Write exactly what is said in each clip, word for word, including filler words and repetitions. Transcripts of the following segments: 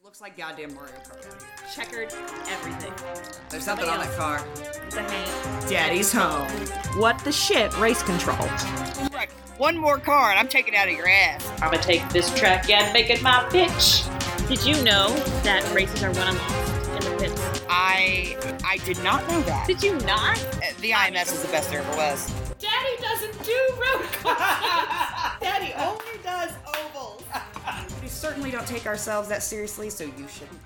Looks like goddamn Mario Kart out here. Checkered everything. There's something on that car. It's a hang. Daddy's home. What the shit? Race control. Right. One more car and I'm taking it out of your ass. I'm gonna take this track and make it my bitch. Did you know that races are won and lost in the pits? I I did not know that. Did you not? Uh, the I M S is the best there ever was. Daddy doesn't do road courses. Daddy only does ovals. We certainly don't take ourselves that seriously, so you shouldn't.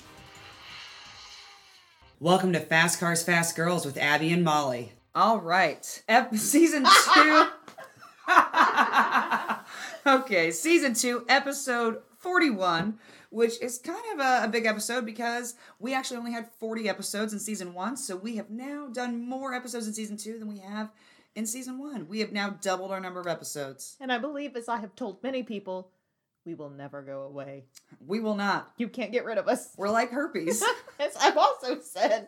Welcome to Fast Cars, Fast Girls with Abby and Molly. All right, Ep- season two. Okay, season two, episode forty-one, which is kind of a, a big episode because we actually only had forty episodes in season one, so we have now done more episodes in season two than we have in season one. We have now doubled our number of episodes. And I believe, as I have told many people, we will never go away. We will not. You can't get rid of us. We're like herpes. As I've also said,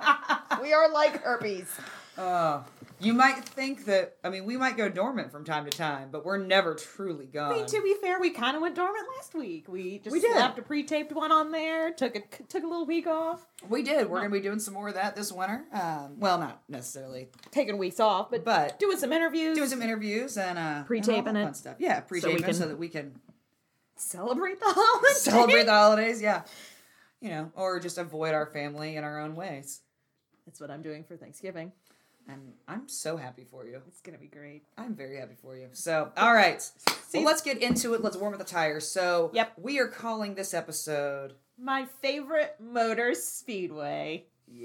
we are like herpes. Uh, you might think that, I mean, we might go dormant from time to time, but we're never truly gone. I mean, to be fair, we kind of went dormant last week. We just We did. slapped a pre-taped one on there, took a took a little week off, We did. We're going to be doing some more of that this winter. Um, well, not necessarily, taking weeks off, but, but doing some interviews, doing some interviews and uh, Pre-taping and all that it. fun stuff. Yeah, pre-taping we can- so that we can celebrate the holidays. celebrate the holidays. Yeah, you know, or just avoid our family in our own ways. That's what I'm doing for Thanksgiving. And I'm so happy for you. It's gonna be great. I'm very happy for you. So, all right. Well, let's get into it. Let's warm up the tires. So, Yep. we are calling this episode... My favorite motor speedway.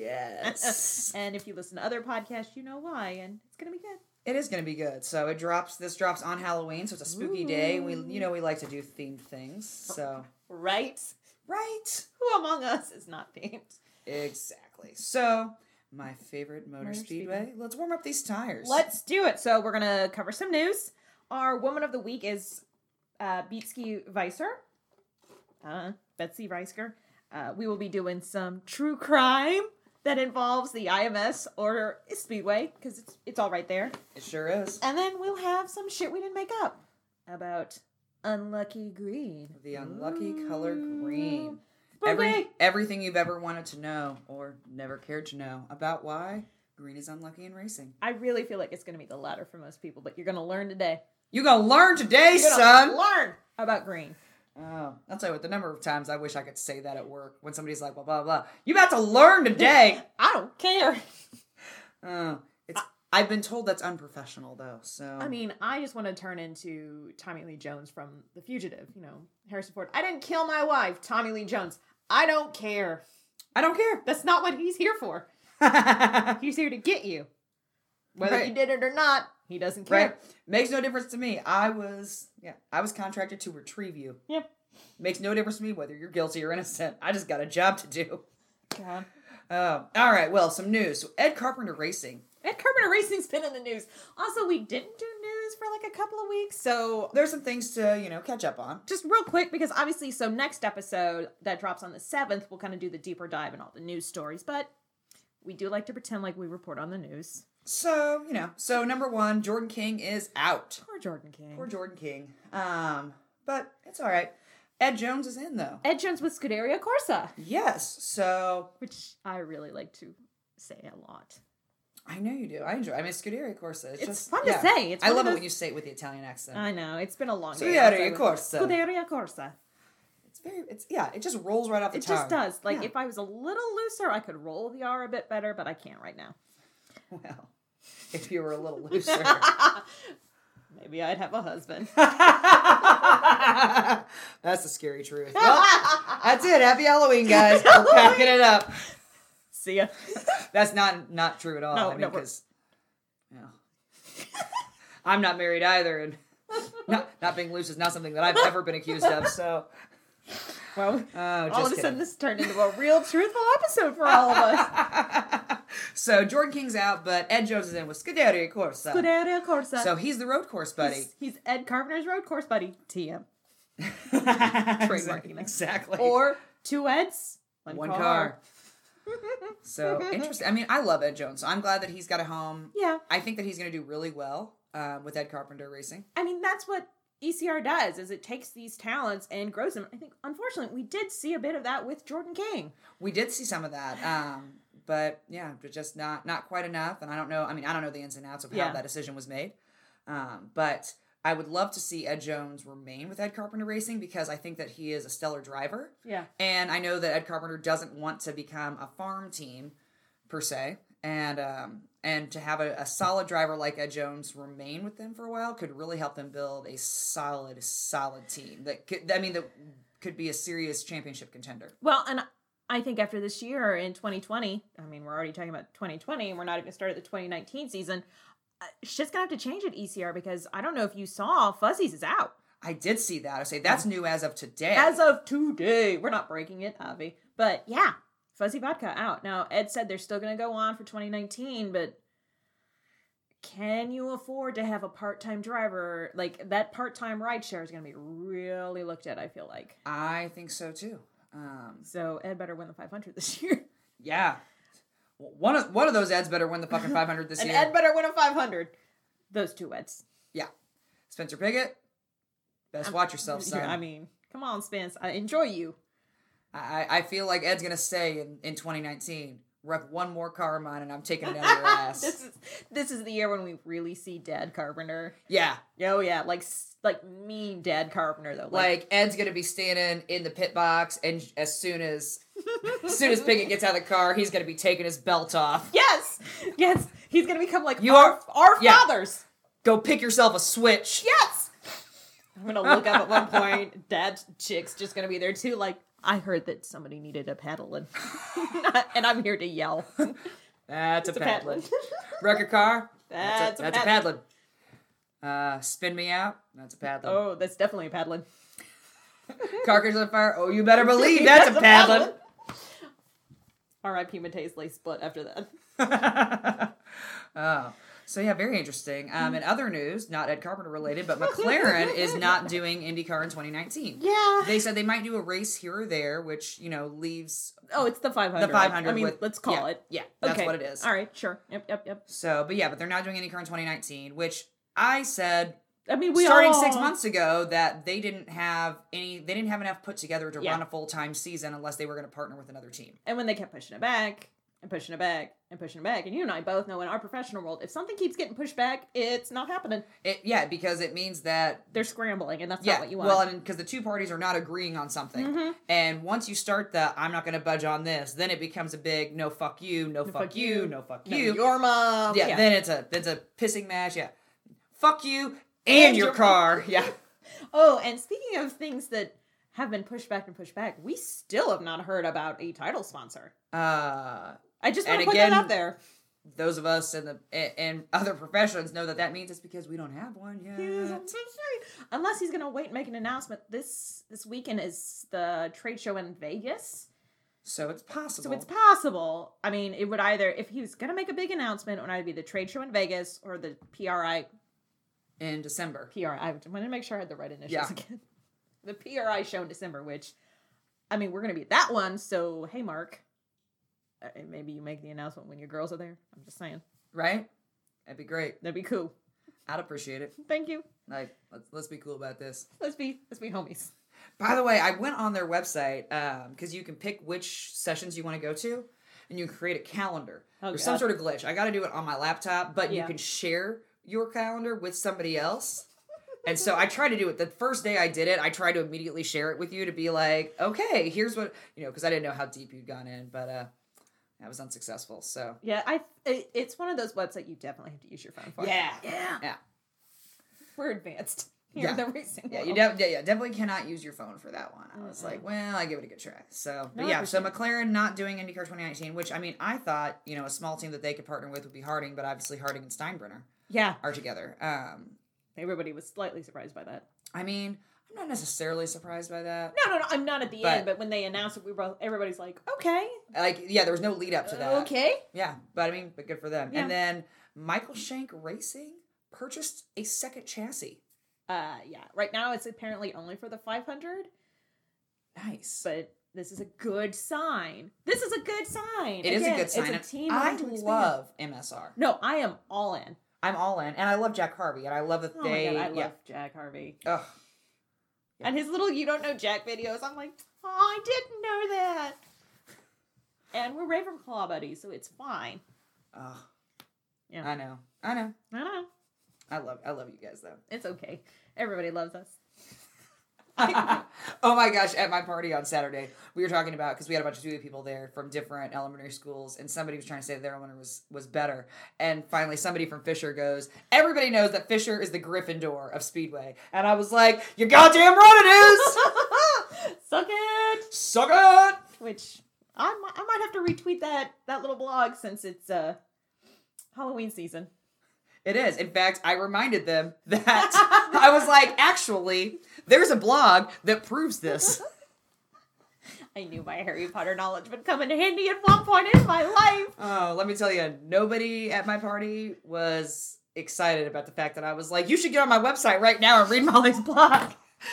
Yes. And if you listen to other podcasts, you know why, and it's gonna be good. It is going to be good. So, it drops... This drops on Halloween, so it's a spooky Ooh. day. We, you know, we like to do themed things. So... Right? Right. Who among us is not themed? Exactly. So... My favorite motor, Motor speedway. speedway. Let's warm up these tires. Let's do it. So we're gonna cover some news. Our woman of the week is uh, Betsy Weiser. Uh, Betsy Weisker. Uh, we will be doing some true crime that involves the I M S or Speedway because it's it's all right there. It sure is. And then we'll have some shit we didn't make up about Unlucky Green. The unlucky color green. Spooky. Every, everything you've ever wanted to know or never cared to know about why green is unlucky in racing. I really feel like it's going to be the latter for most people, but you're going to learn today. You gonna learn today, You're son! gonna learn about green. Oh, I'll tell you what, the number of times I wish I could say that at work when somebody's like, blah, blah, blah. You about to learn today! I don't care. Oh, it's. I've been told that's unprofessional, though, so... I mean, I just want to turn into Tommy Lee Jones from The Fugitive. You know, Harrison Ford. I didn't kill my wife, Tommy Lee Jones. I don't care. I don't care. That's not what he's here for. He's here to get you. Whether Right. you did it or not, he doesn't care. Right? Makes no difference to me. I was, yeah, I was contracted to retrieve you. Yep. Makes no difference to me whether you're guilty or innocent. I just got a job to do. God. Oh, all right. Well, some news. So Ed Carpenter Racing. Ed Carpenter Racing's been in the news. Also, we didn't do news for like a couple of weeks, so There's some things to, you know, catch up on. just real quick, because obviously, so next episode that drops on the seventh, we'll kind of do the deeper dive in all the news stories, but we do like to pretend like we report on the news. So, you know, so number one, Jordan King is out. Poor Jordan King. Poor Jordan King. Um, but it's all right. Ed Jones is in, though. Ed Jones with Scuderia Corsa, Yes. So, which I really like to say a lot. I know you do. I enjoy I mean, Scuderia Corsa. It's, It's just, fun to yeah. say. It's I one love of it those- when you say it with the Italian accent. I know, it's been a long day. Scuderia Corsa. Scuderia Corsa. It's very, it's, yeah, it just rolls right off the It tongue. just does. Like, Yeah. if I was a little looser, I could roll the R a bit better, but I can't right now. Well, if you were a little looser. Maybe I'd have a husband. That's the scary truth. Well, that's it. Happy Halloween, guys. We're packing it up. See ya. That's not not true at all. No, I mean, no, we're- because you know, I'm not married either, and not not being loose is not something that I've ever been accused of. So, Well, oh, just all of a kidding. sudden this turned into a real truthful episode for all of us. So Jordan King's out, but Ed Jones is in with Scuderia Corsa. Scuderia Corsa. So he's the road course buddy. He's, he's Ed Carpenter's road course buddy. T M. Trademarking exactly. Or two Eds, one, one car. car. So interesting. I mean, I love Ed Jones. So I'm glad that he's got a home. Yeah. I think that he's going to do really well um, with Ed Carpenter Racing. I mean, that's what E C R does is it takes these talents and grows them. I think, unfortunately, we did see a bit of that with Jordan King. We did see some of that, um, but yeah, just not not quite enough. And I don't know. I mean, I don't know the ins and outs of how Yeah. that decision was made, um, but I would love to see Ed Jones remain with Ed Carpenter Racing because I think that he is a stellar driver. Yeah. And I know that Ed Carpenter doesn't want to become a farm team, per se. And um, and to have a, a solid driver like Ed Jones remain with them for a while could really help them build a solid, solid team that could, I mean, that could be a serious championship contender. Well, and I think after this year in twenty twenty, I mean, we're already talking about twenty twenty, and we're not even started the twenty nineteen season. Uh, shit's gonna have to change at E C R because I don't know if you saw Fuzzies is out. I did see that. I say that's new as of today. As of today. We're not breaking it, Avi. But yeah, Fuzzy Vodka out. Now, Ed said they're still going to go on for twenty nineteen, but can you afford to have a part-time driver? Like, that part-time rideshare is going to be really looked at, I feel like. I think so, too. Um, so, Ed better win the five hundred this year. Yeah. One of one of those Eds better win the fucking five hundred this and year. Ed better win a five hundred. Those two Eds. Yeah. Spencer Piggott, best watch yourself, son. I mean, come on, Spence. I enjoy you. I, I feel like Ed's going to say in, in twenty nineteen, rep one more car of mine and I'm taking it out of your ass. this is this is the year when we really see Dad Carpenter. Yeah. Oh, yeah. Like, like mean Dad Carpenter, though. Like, like Ed's going to be standing in the pit box and as soon as as soon as Piggott gets out of the car, he's going to be taking his belt off. Yes. Yes. He's going to become like You our, are- our yeah. fathers. Go pick yourself a switch. Yes. I'm going to look up at one point. Dad's chick's just going to be there, too. Like, I heard that somebody needed a paddling. And I'm here to yell. That's a It's a paddling. paddling. Record car? That's a, a that's a paddling. paddling. Uh, spin me out? That's a paddling. Oh, that's definitely a paddling. Carcass on fire? Oh, you better believe that's, a paddling. R I P Mateus Lace split after that. Oh. So yeah, very interesting. Um, in other news, not Ed Carpenter related, but McLaren is not doing IndyCar in twenty nineteen. Yeah. They said they might do a race here or there, which, you know, leaves Oh, it's the five hundred. the five hundred. I mean, with, let's call yeah, it. Yeah, that's Okay. what it is. All right, sure. Yep, yep, yep. So, but yeah, but they're not doing IndyCar in twenty nineteen, which I said I mean, we starting all... six months ago that they didn't have any, they didn't have enough put together to Yeah. run a full-time season unless they were going to partner with another team. And when they kept pushing it back and pushing it back and pushing it back, and you and I both know in our professional world, if something keeps getting pushed back, it's not happening. It, yeah, because it means that They're scrambling, and that's yeah, not what you want. well, and because the two parties are not agreeing on something, Mhm. and once you start the "I'm not going to budge on this," then it becomes a big "no fuck you, no, No fuck, you, no fuck No, you." your mom. yeah, then it's a it's a pissing match. Yeah, fuck you and, And your your- car. Yeah, Oh, and speaking of things that have been pushed back and pushed back, we still have not heard about a title sponsor. uh, I just want And to put again- that out there. those of us in the and, and other professions know that that means it's because we don't have one yet. Unless he's gonna wait and make an announcement. This this weekend is the trade show in Vegas. So it's possible. So it's possible. I mean, it would either, if he was gonna make a big announcement, it would either be the trade show in Vegas or the P R I. in December. P R I. I wanted to make sure I had the right initials Yeah. again. The P R I show in December, which, I mean, we're gonna be at that one. So hey, Mark, uh, maybe you make the announcement when your girls are there. I'm just saying, Right? That'd be great. that'd be cool. I'd appreciate it. Thank you. Like, let's let's be cool about this. Let's be let's be homies. By the way, I went on their website because you can pick which sessions you want to go to, and you can create a calendar. Oh, There's God. some sort of glitch. I got to do it on my laptop, but Yeah. you can share your calendar with somebody else. And so I tried to do it. The first day I did it, I tried to immediately share it with you to be like, okay, here's what, you know, because I didn't know how deep you'd gone in, but uh, I was unsuccessful. So Yeah, I. It, it's one of those websites you definitely have to use your phone for. yeah, yeah. yeah. We're advanced here in Yeah. the racing Yeah, world. you de- yeah, yeah, definitely cannot use your phone for that one. I was Mm-mm. like, well, I give it a good try. So, but No, I yeah, so appreciate McLaren not doing IndyCar twenty nineteen, which I mean, I thought, you know, a small team that they could partner with would be Harding, but obviously Harding and Steinbrenner Yeah, are together. Um, everybody was slightly surprised by that. I mean, I'm not necessarily surprised by that. No, no, no. I'm not at the But- end, but when they announced it, we were everybody's like, okay, Like, yeah, there was no lead up to that. okay. Yeah, but I mean, but good for them. Yeah. And then Michael Shank Racing purchased a second chassis. Uh, yeah. Right now, it's apparently only for the five hundred, Nice. but this is a good sign. This is a good sign. It is Again, a good sign. It's a and team I wanting to expand. love M S R. No, I am all in. I'm all in, and I love Jack Harvey, and I love that Oh they. my god, I love yeah. Jack Harvey. Ugh. And his little "You Don't Know Jack" videos. I'm like, oh, I didn't know that. And we're Ravenclaw buddies, so it's fine. Ugh. Yeah. I know. I know. I know. I love. I love you guys though. It's okay. Everybody loves us. Oh my gosh, at my party on Saturday, we were talking about, because we had a bunch of student people there from different elementary schools, and somebody was trying to say that their elementary was, was better. And finally, somebody from Fisher goes, everybody knows that Fisher is the Gryffindor of Speedway. And I was like, you're goddamn right it is! Suck it! Suck it! Which, I, mi- I might have to retweet that, that little blog since it's uh, Halloween season. It is. In fact, I reminded them that I was like, actually, there's a blog that proves this. I knew my Harry Potter knowledge would come in handy at one point in my life. Oh, let me tell you, nobody at my party was excited about the fact that I was like, you should get on my website right now and read Molly's blog.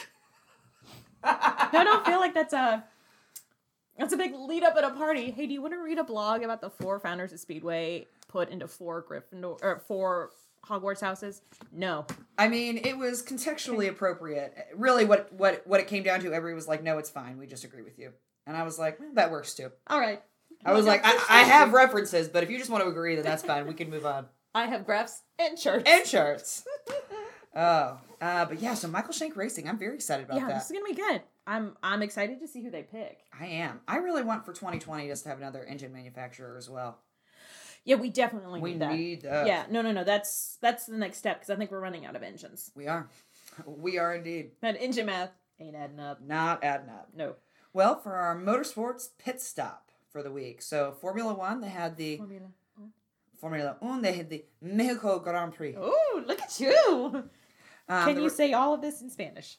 No, I don't feel like that's a that's a big lead up at a party. Hey, do you want to read a blog about the four founders of Speedway put into four Gryffindor or four Hogwarts houses? No. I mean, it was contextually appropriate. Really, what what what it came down to, everybody was like, no, it's fine. We just agree with you. And I was like, well, that works too. All right. I was like, I, I have references, but if you just want to agree, then that's fine. We can move on. I have graphs and charts. And charts. Oh, uh, but yeah, so Michael Shank Racing, I'm very excited about yeah, that. this is gonna be good. I'm I'm excited to see who they pick. I am. I really want for twenty twenty just to have another engine manufacturer as well. Yeah, we definitely We need that. need that. Yeah, no, no, no. That's that's the next step because I think we're running out of engines. We are. We are indeed. That engine math ain't adding up. Not adding up. No. Well, for our motorsports pit stop for the week. So Formula One, they had the Formula. Formula One, they had the Mexico Grand Prix. Oh, look at you! Um, Can there you were- say all of this in Spanish?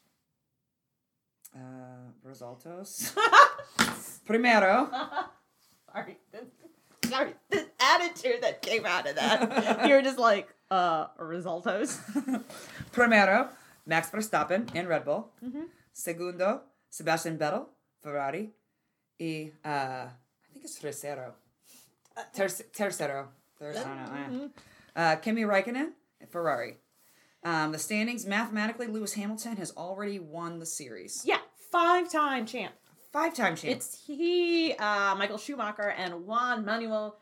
Uh, resultados. Primero. Sorry. Sorry. The attitude that came out of that. You were just like, uh, resultos. Primero, Max Verstappen in Red Bull. Mm-hmm. Segundo, Sebastian Vettel, Ferrari. Y, uh, I think it's tercero. Ter- tercero. Third, I don't know. Mm-hmm. Uh, Kimi Raikkonen, Ferrari. Um, the standings, mathematically, Lewis Hamilton has already won the series. Yeah, five-time champ. Five-time champ. It's he, uh, Michael Schumacher, and Juan Manuel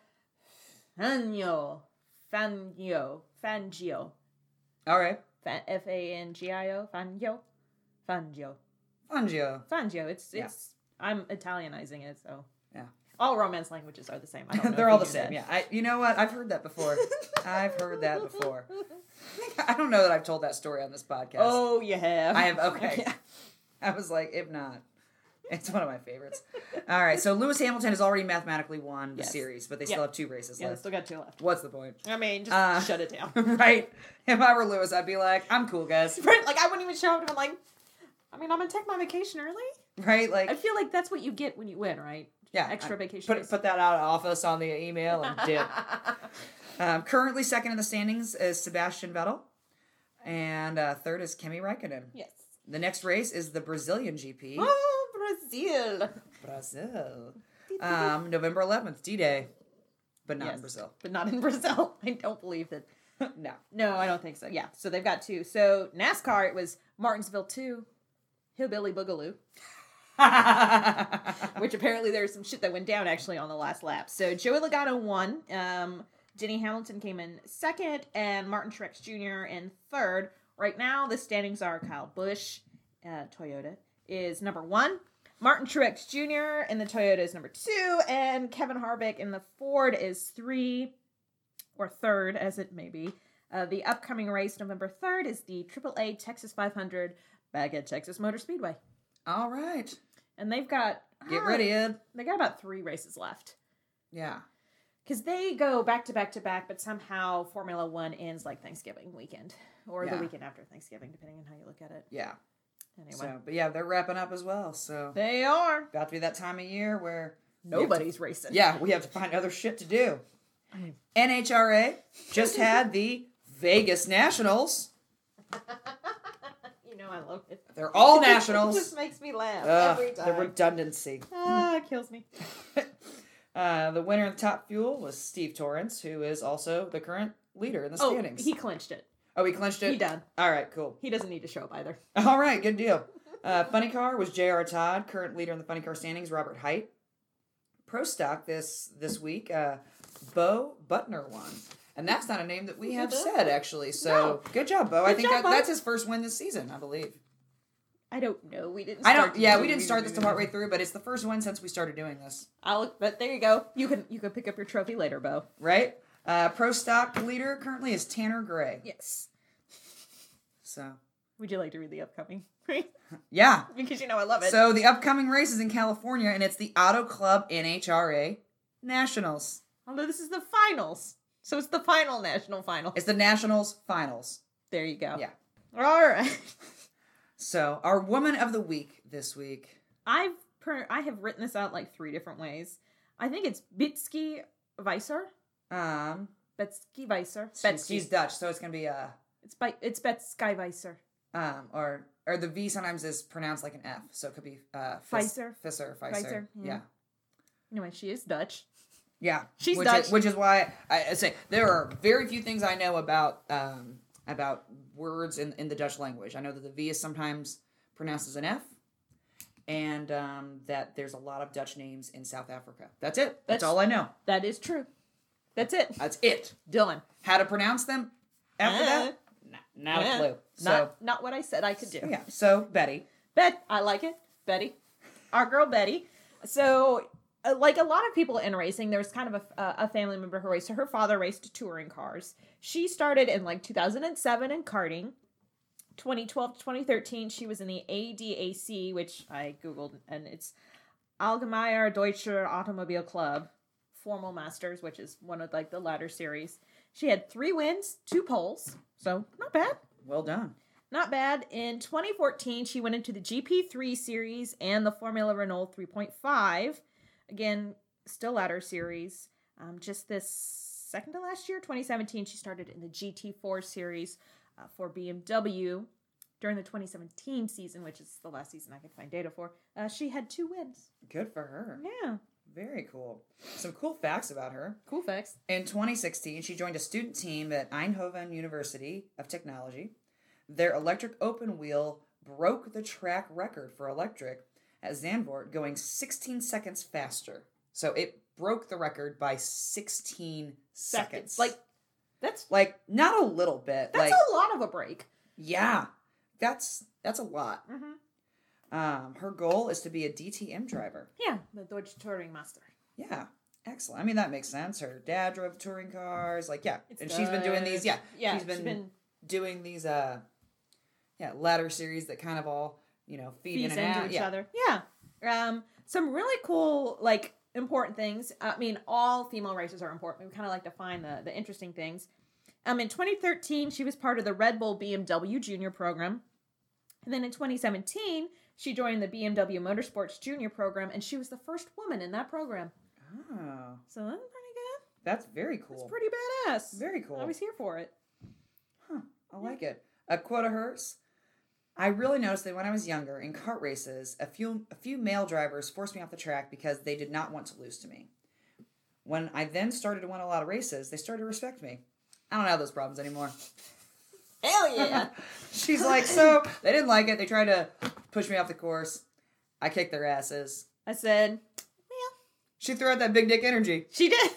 Fangio. Fangio. Fangio. All right. Fa- F A N G I O. Fangio. Fangio. Fangio. Fangio. It's, Yeah. it's, I'm Italianizing it, so. Yeah. All Romance languages are the same. I don't know They're if all you the knew same. that. Yeah. I, you know what? I've heard that before. I've heard that before. I don't know that I've told that story on this podcast. Oh, you have. I have. Okay. Yeah. I was like, if not, it's one of my favorites. All right. So Lewis Hamilton has already mathematically won the Yes. series, but they Yeah. still have two races Yeah, left. still got two left. What's the point? I mean, just Uh, shut it down. Right? If I were Lewis, I'd be like, I'm cool, guys. Right, like, I wouldn't even show up and I'm like, I mean, I'm gonna take my vacation early. Right? Like, I feel like that's what you get when you win, right? yeah. Extra I- vacation Put, days. put that out of office on the email and dip. Um, currently second in the standings is Sebastian Vettel. And uh, third is Kimi Raikkonen. Yes. The next race is the Brazilian G P. Oh, Brazil. Brazil. Um, November eleventh, D-Day. But not Yes. in Brazil. But not in Brazil. I don't believe that. No. No, I don't think so. Yeah, so they've got two. So NASCAR, it was Martinsville two, Hillbilly Boogaloo, which apparently there's some shit that went down actually on the last lap. So Joey Logano won. Um, Denny Hamilton came in second, and Martin Truex Junior in third. Right now, the standings are Kyle Busch, uh, Toyota, is number one. Martin Truex Junior in the Toyota is number two, and Kevin Harvick in the Ford is three, or third, as it may be. Uh, the upcoming race, November third, is the triple A Texas five hundred back at Texas Motor Speedway. All right. And they've got... Get uh, ready, Ed. They got about three races left. Yeah. Because they go back to back to back, but somehow Formula One ends like Thanksgiving weekend. Or Yeah. the weekend after Thanksgiving, depending on how you look at it. Yeah. Anyway. So, but yeah, they're wrapping up as well. So They are. about to be that time of year where we have to- Nobody's racing. yeah, we have to find other shit to do. N H R A just had the Vegas Nationals. You know I love it. They're all It nationals. just makes me laugh Ugh, every time. the redundancy. Ah, it kills me. Uh, the winner of the Top Fuel was Steve Torrance, who is also the current leader in the Oh, standings. he clinched it. Oh, he clinched it? He done. All right, cool. He doesn't need to show up either. All right, good deal. Uh, Funny Car was J R. Todd. Current leader in the Funny Car standings, Robert Height. Pro Stock this this week, uh, Bo Butner won. And that's not a name that we have said, actually. So, No. good job, Bo. I Good think job, that, Bo. that's his first win this season, I believe. I don't know. We didn't. I Start don't. Yeah, we doing- didn't start this till partway through, but it's the first one since we started doing this, I'll. But there you go. You can. You can pick up your trophy later, Bo. right? Uh, Pro Stock leader currently is Tanner Gray. Yes. So, Would you like to read the upcoming? yeah. Because you know I love it. So the upcoming race is in California, and it's the Auto Club N H R A Nationals. Although this is the finals, so it's the final national final. It's the Nationals Finals. There you go. Yeah. All right. So our Woman of the Week this week. I've per- I have written this out like three different ways. I think it's Bitsky Weiser. Um, Betsky Weiser. she's, Betsky. she's Dutch, so it's gonna be uh, It's by it's Betsky Weiser. um, or or the V sometimes is pronounced like an F, so it could be uh, Fis- Pfizer. Fisser, Pfizer. Pfizer, yeah. Yeah. Anyway, she is Dutch. Yeah, She's which Dutch. Is, which is why I, I say there are very few things I know about um, about words in, in the Dutch language. I know that the V is sometimes pronounced as an F, and um, that there's a lot of Dutch names in South Africa. That's it. That's, That's- all I know. That is true. That's it. That's it. Dylan. How to pronounce them after Uh, that? Nah, not Eh, a clue. So Not not what I said I could do. yeah. So Betty. Bet I like it, Betty, our girl Betty. So, uh, like a lot of people in racing, there's kind of a, a family member who raced. So her father raced touring cars. She started in like two thousand seven in karting. twenty twelve to twenty thirteen, she was in the A D A C, which I googled, and it's Allgemeiner Deutscher Automobil Club, Formal Masters, which is one of like the latter series. She had three wins, two poles, so not bad. Well done. Not bad. In twenty fourteen, she went into the G P three series and the Formula Renault three point five. Again, still ladder series. Um, just this second to last year, twenty seventeen, she started in the G T four series uh, for B M W. During the twenty seventeen season, which is the last season I could find data for, uh, she had two wins. Good for her. Yeah. Very cool. Some cool facts about her. Cool facts. In twenty sixteen, she joined a student team at Eindhoven University of Technology. Their electric open wheel broke the track record for electric at Zandvoort, going sixteen seconds faster. So it broke the record by sixteen seconds. Seconds. Like, that's like not a little bit. that's like a lot of a break. yeah, that's that's a lot. Mm-hmm. Um, her goal is to be a D T M driver. Yeah, the Deutsche Touring Master. Yeah, excellent. I mean, that makes sense. Her dad drove touring cars. Like, yeah, It's and she's been doing these. Yeah, Yeah, she's been, doing these. Uh, yeah, ladder series that kind of all you know feed feeds in and into out. each Yeah, other. Yeah. Um, some really cool, like, important things. I mean, all female racers are important. We kind of like to find the, the interesting things. Um, in twenty thirteen, she was part of the Red Bull B M W Junior program. And then in twenty seventeen, she joined the B M W Motorsports Junior program, and she was the first woman in that program. oh, So that's pretty good. that's very cool. That's pretty badass. Very cool. I was here for it. Huh, I like it. A quote of hers. I really noticed that when I was younger, in kart races, a few a few male drivers forced me off the track because they did not want to lose to me. When I then started to win a lot of races, they started to respect me. I don't have those problems anymore. Hell yeah. She's like, so they didn't like it. They tried to push me off the course. I kicked their asses. I said, She threw out that big dick energy. she did.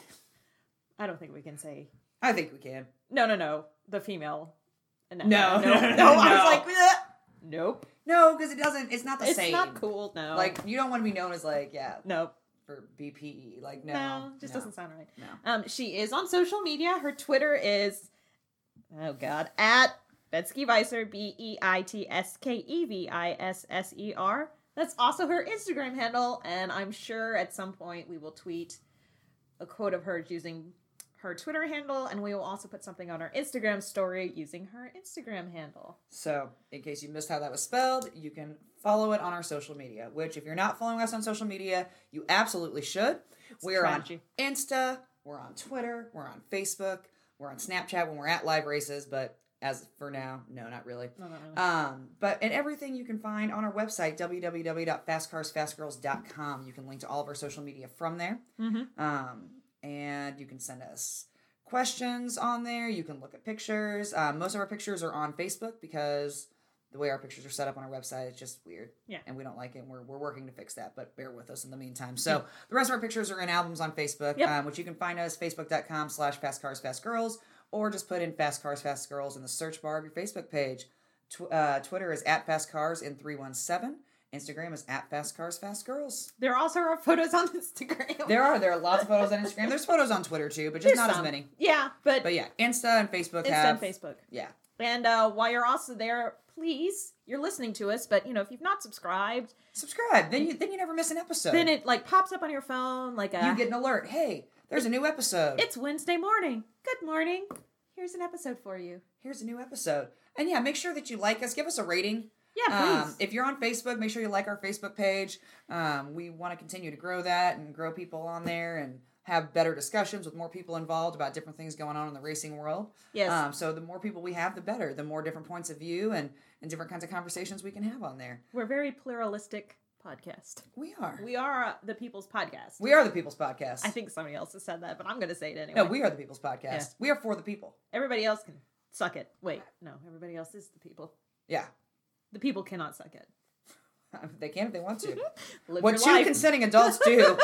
I don't think we can say. I think we can. No, no, no. The female. No, No, no, no. no, I no. was like, "Bleh." Nope. No, because it doesn't. It's not the It's same. not cool. No. Like you don't want to be known as like yeah nope. for B P E. Like no, No, just no. doesn't sound right. No. Um, she is on social media. Her Twitter is, oh god, at Betsky Weiser, B E I T S K E V I S S E R. That's also her Instagram handle, and I'm sure at some point we will tweet a quote of hers using her Twitter handle, and we will also put something on our Instagram story using her Instagram handle. So, in case you missed how that was spelled, you can follow it on our social media, which if you're not following us on social media, you absolutely should. We're on strategy. Insta, we're on Twitter, we're on Facebook, we're on Snapchat when we're at live races, but as for now, no, not really. No, not really. Um, but and everything you can find on our website, w w w dot fast cars fast girls dot com. You can link to all of our social media from there. Mm-hmm. Um, and you can send us questions on there. You can look at pictures. Um, most of our pictures are on Facebook because the way our pictures are set up on our website, it's just weird. Yeah. And we don't like it. And we're, we're working to fix that, but bear with us in the meantime. So yeah. The rest of our pictures are in albums on Facebook, yep. um, which you can find us facebook.com slash Fast Cars Fast Girls, or just put in Fast Cars Fast Girls in the search bar of your Facebook page. Tw- uh, Twitter is at Fast Cars in three one seven. Instagram is at Fast Cars Fast Girls. There also are photos on Instagram. There are. There are lots of photos on Instagram. There's photos on Twitter too, but just There's not some. as many. Yeah, but... But yeah, Insta and Facebook Insta have... and Facebook. Yeah. And uh, while you're also there, please, you're listening to us, but, you know, if you've not subscribed... Subscribe. Then you then you never miss an episode. Then it, like, pops up on your phone, like a... You get an alert. Hey, there's a new episode. It's Wednesday morning. Good morning. Here's an episode for you. Here's a new episode. And yeah, make sure that you like us. Give us a rating. Yeah, please. Um, if you're on Facebook, make sure you like our Facebook page. Um, we want to continue to grow that and grow people on there and have better discussions with more people involved about different things going on in the racing world. Yes. Um, so the more people we have, the better. The more different points of view and, and different kinds of conversations we can have on there. We're a very pluralistic podcast. We are. We are uh, the People's Podcast. We are the People's Podcast. I think somebody else has said that, but I'm going to say it anyway. No, we are the People's Podcast. Yeah. We are for the people. Everybody else can suck it. Wait, no, everybody else is the people. Yeah. The people cannot suck it. They can if they want to. Live What your two life. consenting adults do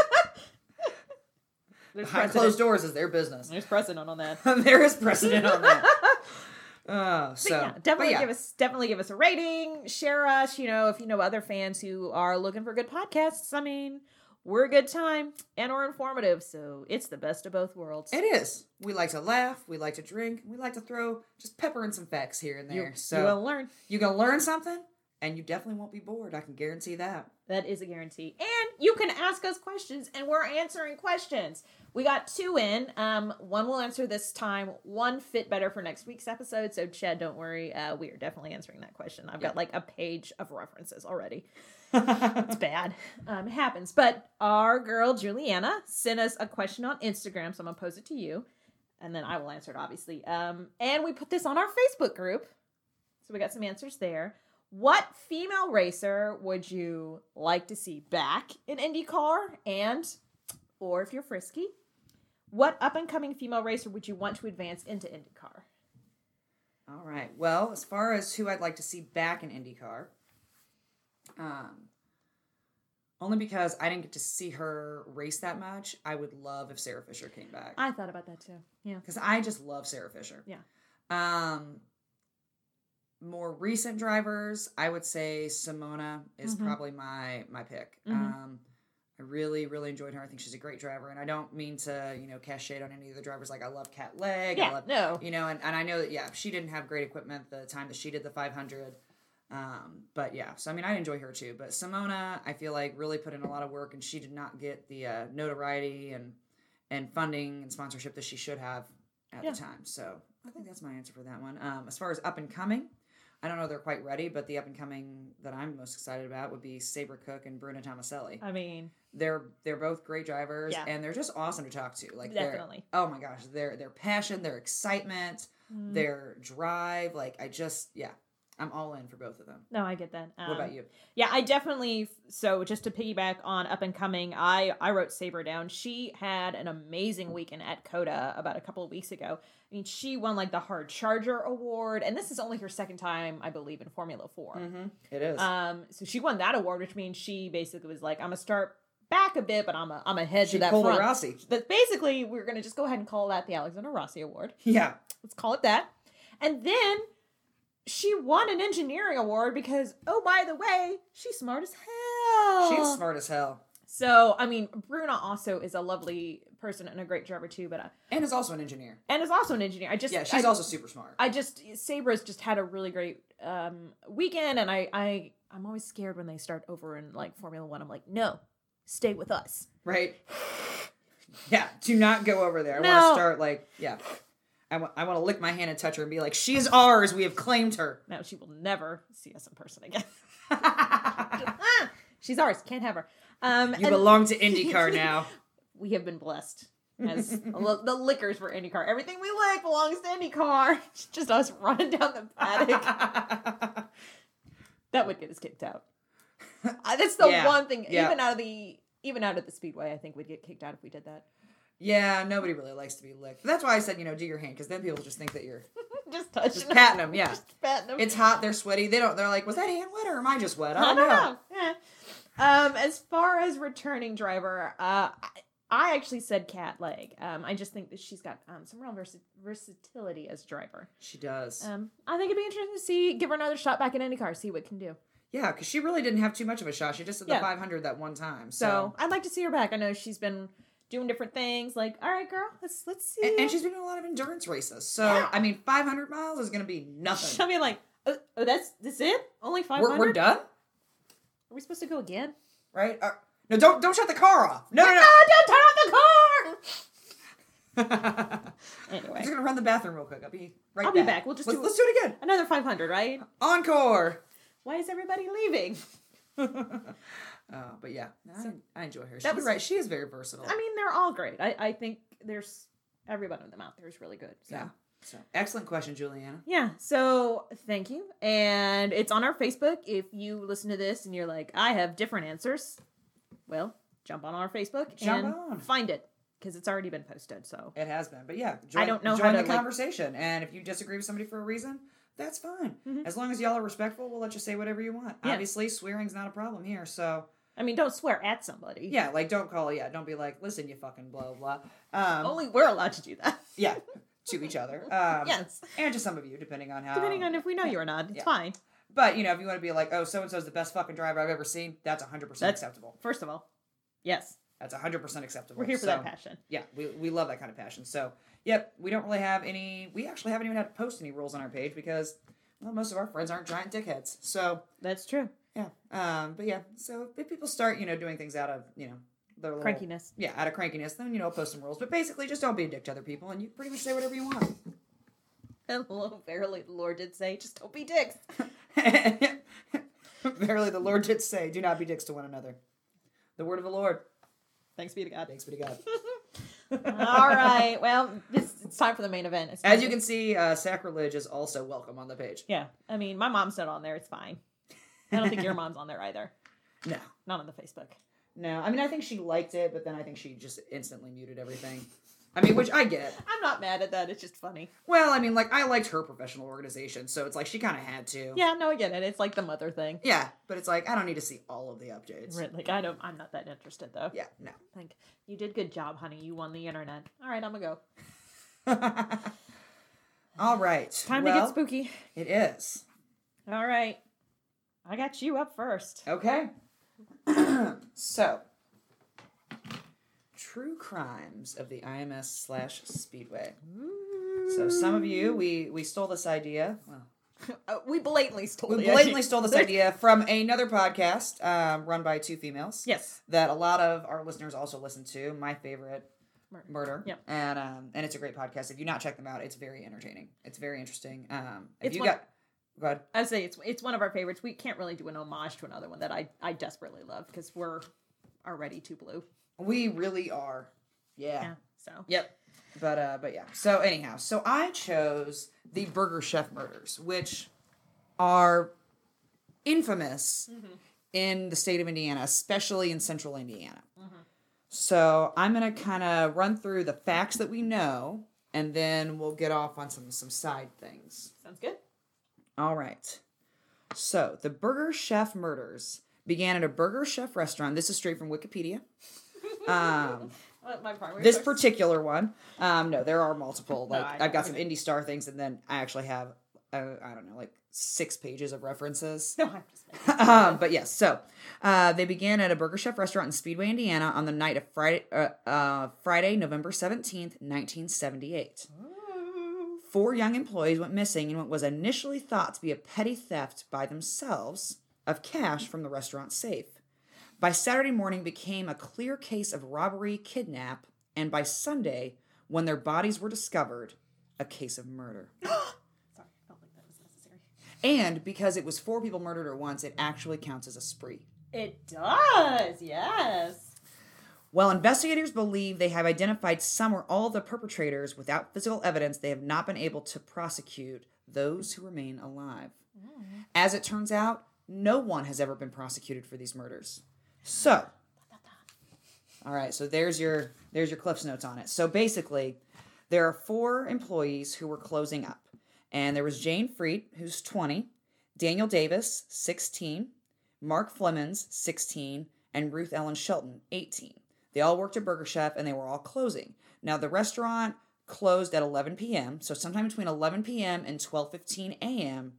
There's behind precedent. closed doors is their business. There's precedent on that. There is precedent on that. Oh, so But yeah, definitely but yeah. give us definitely give us a rating. Share us. You know, if you know other fans who are looking for good podcasts. I mean, we're a good time and we're informative, so it's the best of both worlds. It is. We like to laugh. We like to drink. We like to throw just pepper in some facts here and there. You, so you will learn. You're gonna learn something, and you definitely won't be bored. I can guarantee that. That is a guarantee. And you can ask us questions, and we're answering questions. We got two in. Um, one we'll answer this time. One fit better for next week's episode. So, Chad, don't worry. Uh, we are definitely answering that question. I've got like a page of references already. It's bad. Um, it happens. But our girl, Juliana, sent us a question on Instagram. So I'm going to pose it to you. And then I will answer it, obviously. Um, and we put this on our Facebook group. So we got some answers there. What female racer would you like to see back in IndyCar? And, or if you're frisky, what up-and-coming female racer would you want to advance into IndyCar? All right. Well, as far as who I'd like to see back in IndyCar, um, only because I didn't get to see her race that much, I would love if Sarah Fisher came back. I thought about that too. Yeah. Because I just love Sarah Fisher. Yeah. Um, more recent drivers, I would say Simona is Mm-hmm. probably my my pick. Mhm. Um, I really, really enjoyed her. I think she's a great driver, and I don't mean to, you know, cast shade on any of the drivers. Like, I love Kat Legg. I Yeah, love, no. You know, and, and I know that, yeah, she didn't have great equipment the time that she did the five hundred. Um, but yeah, so I mean, I enjoy her too. But Simona, I feel like really put in a lot of work, and she did not get the uh, notoriety and and funding and sponsorship that she should have at Yeah. the time. So I think that's my answer for that one. Um, as far as up and coming, I don't know if they're quite ready, but the up and coming that I'm most excited about would be Sabre Cook and Bruna Tomaselli. I mean, They're they're both great drivers, Yeah. and they're just awesome to talk to. Like, they're- definitely. oh my gosh, their their passion, their excitement, Mm. their drive. Like, I just yeah, I'm all in for both of them. No, I get that. Um, What about you? Yeah, I definitely. So just to piggyback on up and coming, I I wrote Sabre down. She had an amazing weekend at COTA about a couple of weeks ago. I mean, she won like the Hard Charger Award, and this is only her second time, I believe, in Formula Four. Mm-hmm. It is. Um, so she won that award, which means she basically was like, "I'm gonna start back a bit, but I'm a I'm a head she to that pulled a front." Rossi. But basically, we're gonna just go ahead and call that the Alexander Rossi Award. Yeah. Let's call it that. And then she won an engineering award because, oh, by the way, she's smart as hell. She's smart as hell. So, I mean, Bruna also is a lovely person and a great driver too, but uh, And is also an engineer. and is also an engineer. I just Yeah, she's I, also super smart. I just Sabra's just had a really great um, weekend, and I I I'm always scared when they start over in like Formula One. I'm like, no, stay with us. Right? Yeah, do not go over there. I No. want to start, like, yeah. I want, I want to lick my hand and touch her and be like, she's ours. We have claimed her. No, she will never see us in person again. Ah, she's ours. Can't have her. Um, You and belong to IndyCar now. we have been blessed as the the liquors for IndyCar. Everything we lick belongs to IndyCar. It's just us running down the paddock. That would get us kicked out. Uh, That's the Yeah, one thing. yeah. Even out of the even out of the speedway, I think we'd get kicked out if we did that. Yeah, nobody really likes to be licked. But that's why I said, you know, do your hand, because then people just think that you're just touching just them. patting them. Yeah, Just patting them. it's hot. They're sweaty. They don't. They're like, was that hand wet or am I just wet? I I don't, don't know. know. Yeah. Um, as far as returning driver, uh, I, I actually said cat leg. Um, I just think that she's got um some real versi- versatility as a driver. She does. Um, I think it'd be interesting to see, give her another shot back in IndyCar, see what it can do. Yeah, because she really didn't have too much of a shot. She just did the Yeah. five hundred that one time. So. So, I'd like to see her back. I know she's been doing different things. Like, all right, girl, let's let's see. and, and she's been doing a lot of endurance races. So Yeah. I mean, five hundred miles is going to be nothing. She'll be like, oh, oh that's that's it? Only five We're, hundred? we're done, Are we supposed to go again? right? Uh, no, don't don't shut the car off. No, no, No, no. don't turn off the car! I'm Anyway, just gonna run the bathroom real quick. I'll be right I'll back. be back. We'll just let's, do- let's do it again. another five hundred, right? Encore. Why is everybody leaving? Uh, but yeah, I, So- I enjoy her. She's That was- right. She is very versatile. I mean, they're all great. I, I think there's every one of them out there is really good. So. yeah. So excellent question, Juliana. Yeah, so thank you. And it's on our Facebook. If you listen to this and you're like, I have different answers, well, jump on our Facebook Jump and on. find it because it's already been posted. So It has been, but yeah, join, I don't know join how the to, like- conversation. And if you disagree with somebody for a reason, that's fine. Mhm. As long as y'all are respectful, we'll let you say whatever you want. Yeah. Obviously, swearing's not a problem here. So I mean, don't swear at somebody. yeah, like don't call. Yeah, don't be like, listen, you fucking blah blah. Um, Only we're allowed to do that. yeah, to each other. Um, Yes. and to some of you, depending on how. Depending on if we know you or not, it's yeah. fine. But you know, if you want to be like, oh, so and so's the best fucking driver I've ever seen, that's one hundred percent That's- acceptable. First of all, yes, That's one hundred percent acceptable. we're here for So, that passion. Yeah, we, we love that kind of passion. So, yep, we don't really have any, we actually haven't even had to post any rules on our page because, well, most of our friends aren't giant dickheads. So, That's true. yeah. Um, but yeah, so if people start, you know, doing things out of, you know, their little, Crankiness. yeah, out of crankiness, then, you know, I'll post some rules. But basically, just don't be a dick to other people and you pretty much say whatever you want. Hello, verily, the Lord did say, just don't be dicks. Verily, the Lord did say, do not be dicks to one another. The word of the Lord. Thanks be to God. Thanks be to God. All right. Well, this it's time for the main event. It's time As you to- can see, uh, sacrilege is also welcome on the page. Yeah. I mean, my mom's not on there. It's fine. I don't think your mom's on there either. No. Not on the Facebook. No, I mean, I think she liked it, but then I think she just instantly muted everything. I mean, which I get. I'm not mad at that. It's just funny. Well, I mean, like, I liked her professional organization, so it's like she kind of had to. Yeah, no, I get it. It's like the mother thing. Yeah, but it's like, I don't need to see all of the updates. Right, like, I don't, I'm not that interested, though. Yeah, no. Like, you did good job, honey. You won the internet. All right, I'm gonna go. All right. Time well, to get spooky. It is. All right. I got you up first. Okay. So, true crimes of the I M S slash Speedway. So some of you, we we stole this idea. Well, Uh, we blatantly stole we the blatantly idea. stole this idea from another podcast um, run by two females. Yes. That a lot of our listeners also listen to. My favorite, Murder. Murder. Yep. And um and it's a great podcast. If you not check them out, it's very entertaining. It's very interesting. Um, if It's you one- got, go ahead. I would say it's it's one of our favorites. We can't really do an homage to another one that I, I desperately love because we're already too blue. We really are. Yeah. Yeah. So Yep. But uh but yeah. So anyhow, so I chose the Burger Chef murders, which are infamous in the state of Indiana, especially in central Indiana. So I'm gonna kind of run through the facts that we know, and then we'll get off on some some side things. sounds good. All right. So the Burger Chef murders began at a Burger Chef restaurant. This is straight from Wikipedia. Um, Uh, my primary this source. particular one, um, no, there are multiple. No, Like I know. I've got some Indie Star things, and then I actually have, uh, I don't know, like six pages of references. No, I'm just making um, but yes, so uh, they began at a Burger Chef restaurant in Speedway, Indiana, on the night of Friday, uh, uh, Friday, November seventeenth, nineteen seventy-eight. Four young employees went missing in what was initially thought to be a petty theft by themselves of cash from the restaurant safe. By Saturday morning became a clear case of robbery, kidnap, and by Sunday, when their bodies were discovered, a case of murder. Sorry, I felt like that was necessary. And because it was four people murdered at once, it actually counts as a spree. It does, yes. While investigators believe they have identified some or all of the perpetrators without physical evidence, they have not been able to prosecute those who remain alive. As it turns out, no one has ever been prosecuted for these murders. So, All right, so there's your there's your Cliff's Notes on it. So basically, there are four employees who were closing up. And there was Jane Freet, who's twenty, Daniel Davis, sixteen, Mark Flemons, sixteen, and Ruth Ellen Shelton, eighteen. They all worked at Burger Chef, and they were all closing. Now, the restaurant closed at eleven p.m., so sometime between eleven p.m. and twelve fifteen a.m.,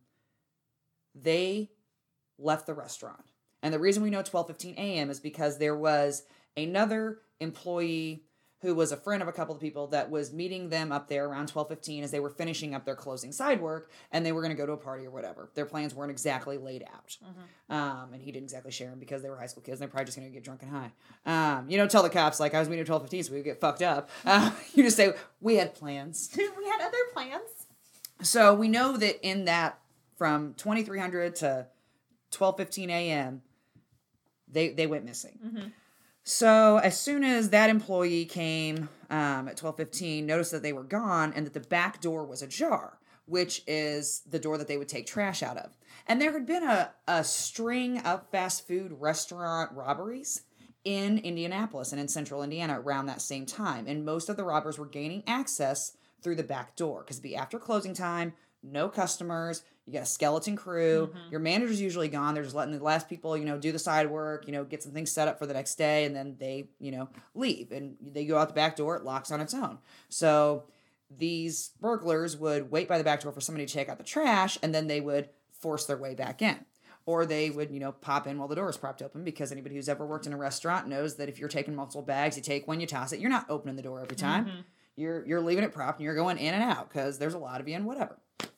they left the restaurant. And the reason we know twelve fifteen a.m. is because there was another employee who was a friend of a couple of people that was meeting them up there around twelve fifteen as they were finishing up their closing side work, and they were going to go to a party or whatever. Their plans weren't exactly laid out. Mm-hmm. Um, and he didn't exactly share them because they were high school kids, and they're probably just going to get drunk and high. Um, you don't tell the cops, like, I was meeting at twelve fifteen, so we would get fucked up. Uh, you just say, we had plans. we had other plans. So we know that in that, from twenty-three hundred to twelve fifteen a.m., they, they went missing. Mm-hmm. So as soon as that employee came um, at twelve fifteen, noticed that they were gone and that the back door was ajar, which is the door that they would take trash out of. And there had been a, a string of fast food restaurant robberies in Indianapolis and in central Indiana around that same time. And most of the robbers were gaining access through the back door because it'd be after closing time, no customers, you got a skeleton crew, mm-hmm. your manager's usually gone, they're just letting the last people, you know, do the side work, you know, get some things set up for the next day, and then they, you know, leave. And they go out the back door, it locks on its own. So these burglars would wait by the back door for somebody to check out the trash, and then they would force their way back in. Or they would, you know, pop in while the door is propped open, because anybody who's ever worked in a restaurant knows that if you're taking multiple bags, you take one, you toss it, you're not opening the door every time. Mm-hmm. You're you're leaving it propped, and you're going in and out, because there's a lot of you and whatever.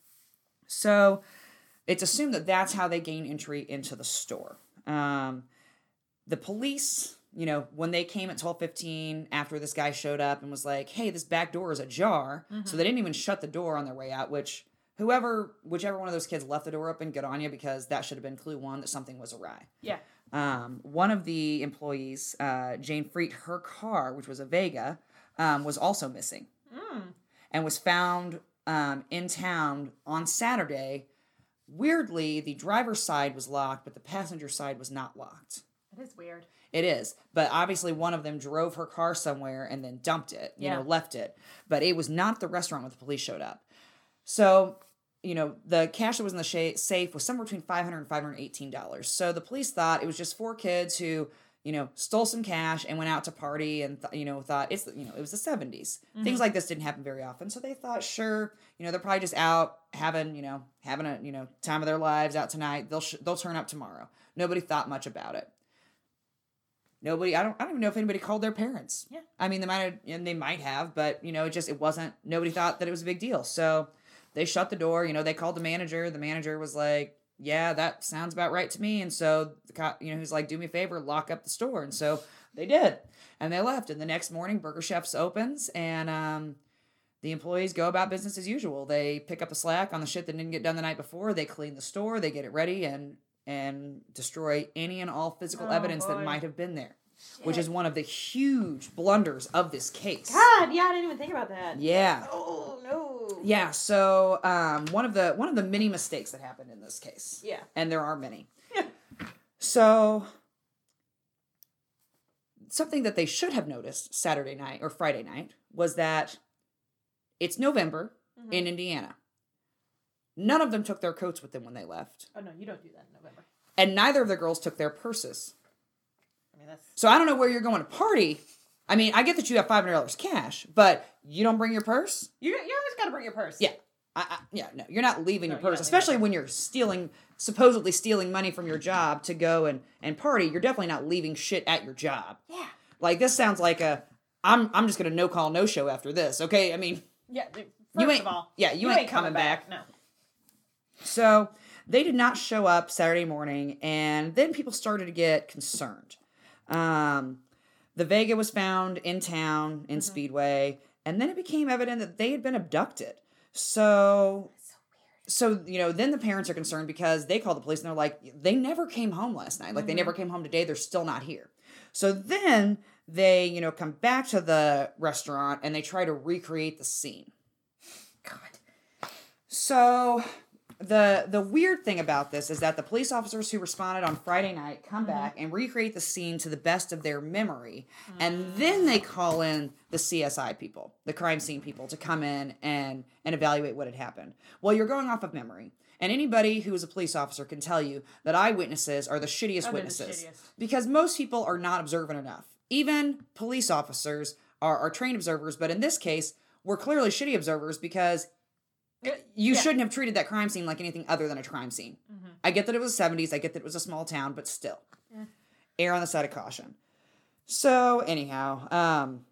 So it's assumed that that's how they gain entry into the store. Um, the police, you know, when they came at twelve fifteen after this guy showed up and was like, hey, this back door is ajar. Mm-hmm. So they didn't even shut the door on their way out, which whoever, whichever one of those kids left the door open, good on you, because that should have been clue one that something was awry. Yeah. Um, one of the employees, uh, Jane Freet, her car, which was a Vega, um, was also missing. Mm. And was found um, in town on Saturday. Weirdly, the driver's side was locked, but the passenger side was not locked. It is weird. It is. But obviously one of them drove her car somewhere and then dumped it, you yeah. know, left it. But it was not the restaurant when the police showed up. So, you know, the cash that was in the sh- safe was somewhere between five hundred dollars and five hundred eighteen dollars. So the police thought it was just four kids who, you know, stole some cash and went out to party and, th- you know, thought it's, you know, it was the seventies. Mm-hmm. Things like this didn't happen very often. So they thought, sure, you know, they're probably just out having, you know, having a, you know, time of their lives out tonight. They'll, sh- they'll turn up tomorrow. Nobody thought much about it. Nobody, I don't, I don't even know if anybody called their parents. Yeah. I mean, they might have, and they might have, but, you know, it just, it wasn't, nobody thought that it was a big deal. So they shut the door, you know, they called the manager. The manager was like, yeah, that sounds about right to me. And so the cop, you know, he's like, do me a favor, lock up the store. And so they did, and they left. And the next morning, Burger Chef's opens, and um, the employees go about business as usual. They pick up the slack on the shit that didn't get done the night before. They clean the store, they get it ready, and and destroy any and all physical oh, evidence boy. that might have been there, shit. Which is one of the huge blunders of this case. God, yeah, I didn't even think about that. Yeah. Oh no. Yeah, so um, one of the one of the many mistakes that happened in this case. Yeah. And there are many. Yeah. So something that they should have noticed Saturday night or Friday night was that it's November mm-hmm. in Indiana. None of them took their coats with them when they left. Oh no, you don't do that in November. And neither of the girls took their purses. I mean, that's... So I don't know where you're going to party. I mean, I get that you have five hundred dollars cash, but you don't bring your purse? You you always got to bring your purse. Yeah. I, I, yeah, no, you're not leaving no, your purse, especially when you're stealing, supposedly stealing money from your job to go and, and party. You're definitely not leaving shit at your job. Yeah. Like, this sounds like a, I'm I'm just going to no-call, no-show after this, okay? I mean. Yeah, first you ain't, of all. Yeah, you, you ain't, ain't coming, coming back. back. No. So, they did not show up Saturday morning, and then people started to get concerned. Um... The Vega was found in town, in mm-hmm. Speedway, and then it became evident that they had been abducted. So, so, weird. so, you know, then the parents are concerned because they call the police and they're like, they never came home last night. Like, mm-hmm. they never came home today. They're still not here. So then they, you know, come back to the restaurant and they try to recreate the scene. God. So the the weird thing about this is that the police officers who responded on Friday night come Mm-hmm. back and recreate the scene to the best of their memory, and then they call in the C S I people, the crime scene people, to come in and and evaluate what had happened. Well, you're going off of memory, and anybody who is a police officer can tell you that eyewitnesses are the shittiest Oh, they're the witnesses shittiest. because most people are not observant enough. Even police officers are, are trained observers, but in this case, we're clearly shitty observers because you Yeah. shouldn't have treated that crime scene like anything other than a crime scene. Mm-hmm. I get that it was the seventies. I get that it was a small town, but still. Yeah. Err on the side of caution. So, anyhow, um,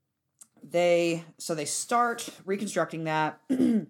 they so they start reconstructing that.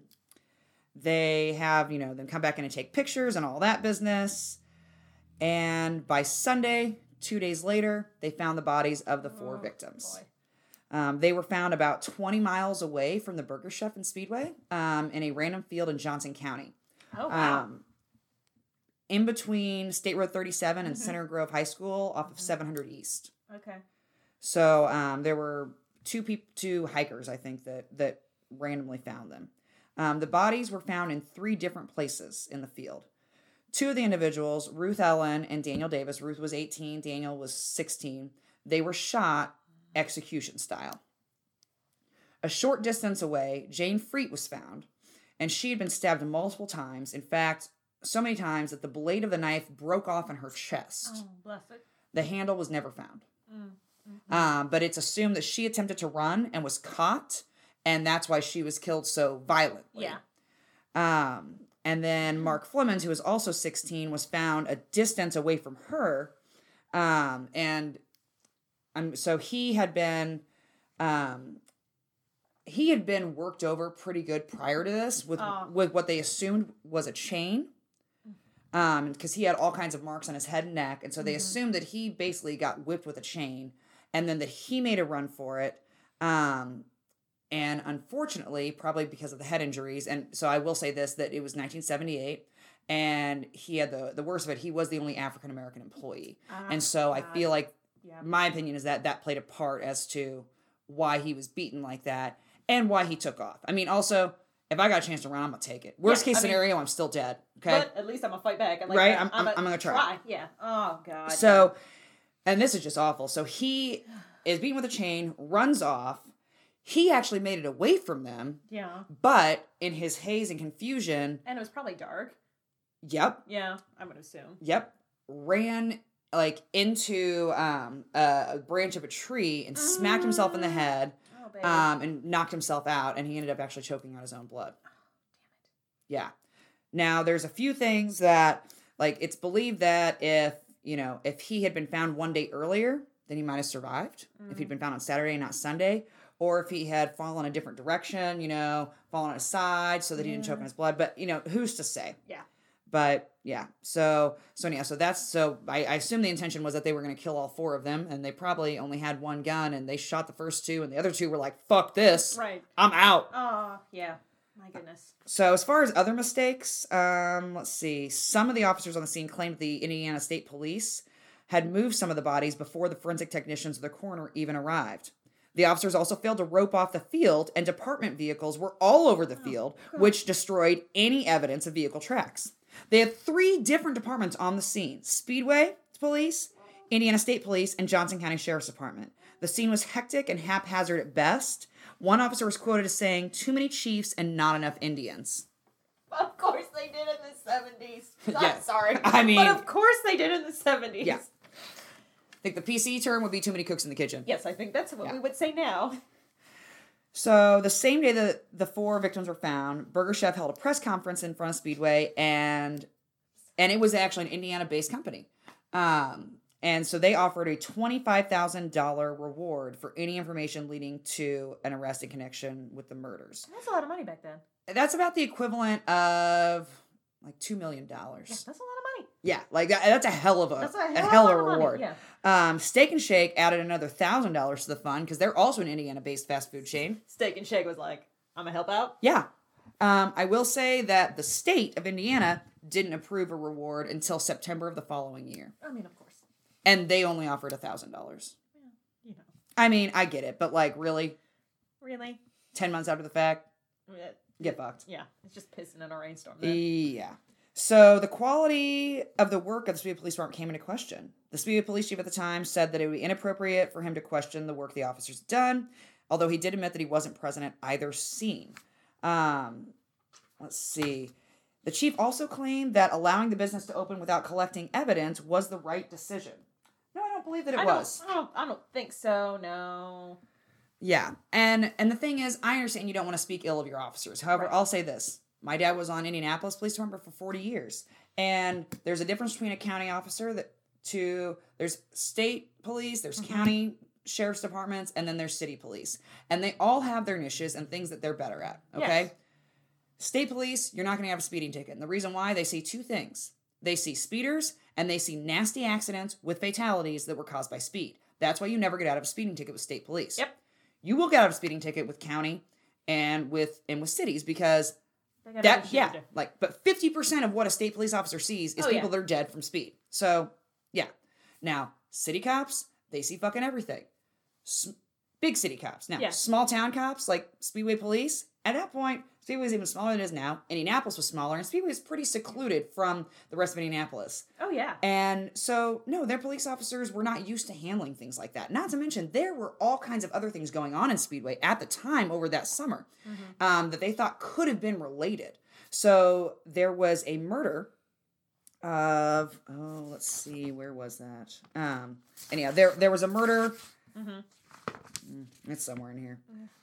They have, you know, them come back in and take pictures and all that business. And by Sunday, two days later, they found the bodies of the four Oh, victims. boy. Um, they were found about twenty miles away from the Burger Chef and Speedway um, in a random field in Johnson County. Oh, wow. Um, in between State Road thirty-seven and Mhm. Center Grove High School off of Mhm. seven hundred East. Okay. So um, there were two peop- two hikers, I think, that, that randomly found them. Um, the bodies were found in three different places in the field. Two of the individuals, Ruth Ellen and Daniel Davis, Ruth was eighteen, Daniel was sixteen, they were shot execution style. A short distance away, Jane Freet was found, and she had been stabbed multiple times. In fact, so many times that the blade of the knife broke off in her chest. Oh, bless it. The handle was never found. Mm. Um, but it's assumed that she attempted to run and was caught, and that's why she was killed so violently. Yeah. Um, and then Mark Flemons, who was also sixteen, was found a distance away from her. Um, and um, so he had been, um, he had been worked over pretty good prior to this with, Oh. with what they assumed was a chain. Um, because he had all kinds of marks on his head and neck. And so they Mhm. assumed that he basically got whipped with a chain and then that he made a run for it. Um, and unfortunately, probably because of the head injuries, and so I will say this, that it was nineteen seventy-eight, and he had the, the worst of it, he was the only African-American employee. Ah, And so I God. feel like, Yeah. my opinion is that that played a part as to why he was beaten like that and why he took off. I mean, also, if I got a chance to run, I'm going to take it. Worst Yeah, case I mean- scenario, I'm still dead. Okay? But at least I'm gonna fight back. I like Right? that. I'm- I'm- a- I'm gonna try. Yeah. Oh God. So, and this is just awful. So he is beaten with a chain, runs off. He actually made it away from them, Yeah. but in his haze and confusion, And it was probably dark. yep, Yeah, I would assume. yep, ran like into um, a, a branch of a tree and smacked himself in the head Oh, baby. um, and knocked himself out, and he ended up actually choking on his own blood. Yeah. Now, there's a few things that, like, it's believed that if, you know, if he had been found one day earlier, then he might have survived. If he'd been found on Saturday, not Sunday. Or if he had fallen a different direction, you know, fallen on his side so that he didn't choke on his blood. But, you know, who's to say? Yeah. But, yeah. So, so yeah, so that's, so I, I assume the intention was that they were going to kill all four of them. And they probably only had one gun, and they shot the first two, and the other two were like, fuck this. Right. I'm out. Oh, yeah. My goodness. So as far as other mistakes, um, let's see. Some of the officers on the scene claimed the Indiana State Police had moved some of the bodies before the forensic technicians or the coroner even arrived. The officers also failed to rope off the field, and department vehicles were all over the field, which destroyed any evidence of vehicle tracks. They had three different departments on the scene: Speedway Police, Indiana State Police, and Johnson County Sheriff's Department. The scene was hectic and haphazard at best. One officer was quoted as saying, "Too many chiefs and not enough Indians." Of course they did in the seventies. I'm Yeah. sorry. I mean- But of course they did in the seventies. Yeah. I think the P C term would be too many cooks in the kitchen. Yes, I think that's what Yeah. we would say now. So the same day that the four victims were found, Burger Chef held a press conference in front of Speedway, and and it was actually an Indiana-based company. Um, and so they offered a twenty-five thousand dollars reward for any information leading to an arrest in connection with the murders. That's a lot of money back then. That's about the equivalent of like two million Yeah, dollars. that's a lot of money. Yeah, like that, that's a hell of a, That's a a hell, hell of of a a lot of reward. money. Yeah. Um, Steak and Shake added another one thousand dollars to the fund because they're also an Indiana-based fast food chain. Steak and Shake was like, I'm gonna help out. Yeah. Um, I will say that the state of Indiana didn't approve a reward until September of the following year. I mean, of course. And they only offered one thousand dollars. You know. I mean, I get it, but like, really? Really? ten months after the fact? get fucked. Yeah, it's just pissing in a rainstorm. Then. Yeah. So the quality of the work of the Speedway Police Department came into question. The Speedway Police Chief at the time said that it would be inappropriate for him to question the work the officers had done, although he did admit that he wasn't present at either scene. Um, let's see. The chief also claimed that allowing the business to open without collecting evidence was the right decision. No, I don't believe that it I was. Don't, I don't. I don't think so. No. Yeah, and and the thing is, I understand you don't want to speak ill of your officers. However, Right. I'll say this. My dad was on Indianapolis Police Department for forty years. And there's a difference between a county officer that to there's state police, there's Mm-hmm. county sheriff's departments, and then there's city police. And they all have their niches and things that they're better at. Okay? Yes. State police, you're not going to have a speeding ticket. And the reason why, they see two things. They see speeders and they see nasty accidents with fatalities that were caused by speed. That's why you never get out of a speeding ticket with state police. Yep. You will get out of a speeding ticket with county and with and with cities because They got other that shit yeah, to do. like but fifty percent of what a state police officer sees is Oh, people yeah. that are dead from speed. So, yeah. Now, city cops, they see fucking everything. S- big city cops. Now, Yeah. small town cops like Speedway Police, at that point, Speedway is even smaller than it is now. Indianapolis was smaller, and Speedway is pretty secluded from the rest of Indianapolis. Oh yeah. And so, no, their police officers were not used to handling things like that. Not to mention, there were all kinds of other things going on in Speedway at the time over that summer Mm-hmm. um, that they thought could have been related. So there was a murder of, oh, let's see, where was that? Um, anyhow, there there was a murder. Mm-hmm. Mm, It's somewhere in here.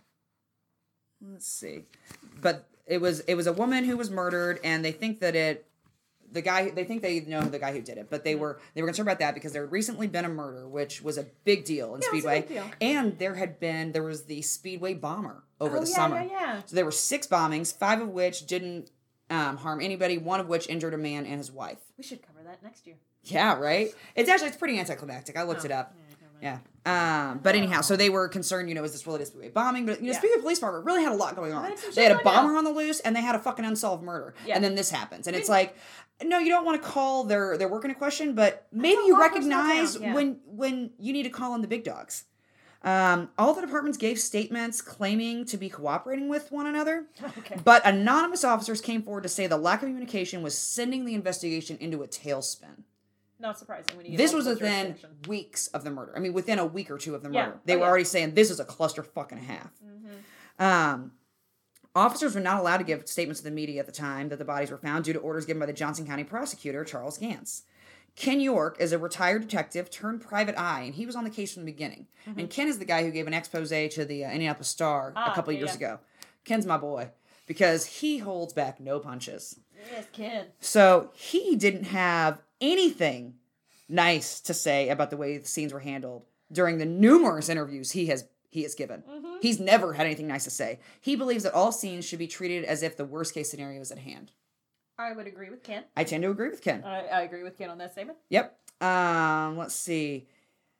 Let's see, but it was it was a woman who was murdered, and they think that it. The guy, they think they know the guy who did it, but they were they were concerned about that because there had recently been a murder, which was a big deal in Yeah, it was a Speedway, big deal. and there had been there was the Speedway bomber over oh, the yeah, summer. Yeah, yeah. So there were six bombings, five of which didn't um, harm anybody, one of which injured a man and his wife. We should cover that next year. Yeah, right. It's actually it's pretty anticlimactic. I looked Oh, it up. yeah, never mind. Yeah. Um, but anyhow, so they were concerned, you know, is this related to Speedway bombing? But, you know, Yeah. Speedway Police Department really had a lot going on. They had some They had a shit going bomber on. on the loose, and they had a fucking unsolved murder. Yeah. And then this happens. And it's like, no, you don't want to call their, their work into question, but maybe a you lot for small recognize town, yeah. when when you need to call in the big dogs. Um, all the departments gave statements claiming to be cooperating with one another. Okay. But anonymous officers came forward to say the lack of communication was sending the investigation into a tailspin. Not surprising when you get This was multiple within jurisdiction. weeks of the murder. I mean, within a week or two of the Yeah. murder. They Oh, were yeah. already saying this is a clusterfuck and a half. Mm-hmm. Um, officers were not allowed to give statements to the media at the time that the bodies were found due to orders given by the Johnson County prosecutor, Charles Gantz. Ken York is a retired detective turned private eye, and he was on the case from the beginning. And Ken is the guy who gave an expose to the uh, Indianapolis Star Ah, a couple yeah, years yeah. ago. Ken's my boy because he holds back no punches. Yes, Ken. So he didn't have anything nice to say about the way the scenes were handled during the numerous interviews he has he has given. Mm-hmm. He's never had anything nice to say. He believes that all scenes should be treated as if the worst case scenario is at hand. I would agree with Ken. I tend to agree with Ken. I, I agree with Ken on that statement. Yep. Um, let's see.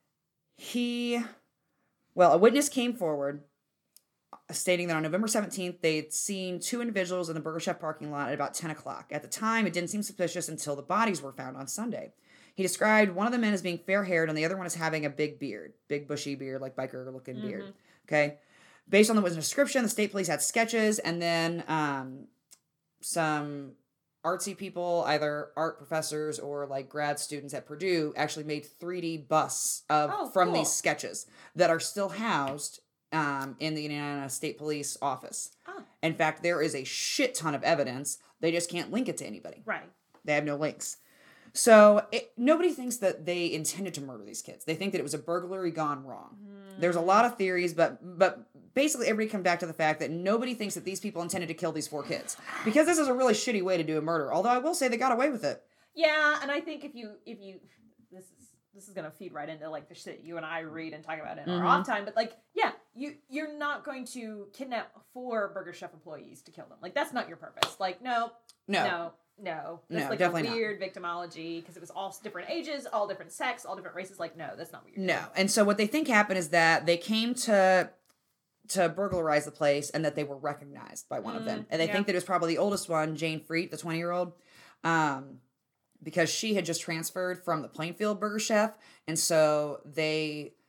He, well, a witness came forward stating that on November seventeenth, they'd seen two individuals in the Burger Chef parking lot at about ten o'clock. At the time, it didn't seem suspicious until the bodies were found on Sunday. He described one of the men as being fair-haired and the other one as having a big beard. Big bushy beard, like biker-looking Mm-hmm. beard. Okay? Based on the witness description, the state police had sketches and then um, some artsy people, either art professors or like grad students at Purdue, actually made three D busts of Oh, from cool. these sketches that are still housed um, in the Indiana State Police office. Oh. In fact, there is a shit ton of evidence. They just can't link it to anybody. Right. They have no links. So it, nobody thinks that they intended to murder these kids. They think that it was a burglary gone wrong. There's a lot of theories, but but basically everybody comes back to the fact that nobody thinks that these people intended to kill these four kids because this is a really shitty way to do a murder. Although I will say they got away with it. Yeah, and I think if you if you this is this is gonna feed right into like the shit you and I read and talk about in Mhm. our off time, but like yeah, you you're not going to kidnap four Burger Chef employees to kill them. Like that's not your purpose. Like no, No. no, no. That's No, like definitely a not. weird victimology because it was all different ages, all different sex, all different races. Like no, that's not what you're No. doing. And so what they think happened is that they came to to burglarize the place and that they were recognized by one of them. Mm, And they yeah. think that it was probably the oldest one, Jane Freet, the twenty-year-old, um, because she had just transferred from the Plainfield Burger Chef. And so they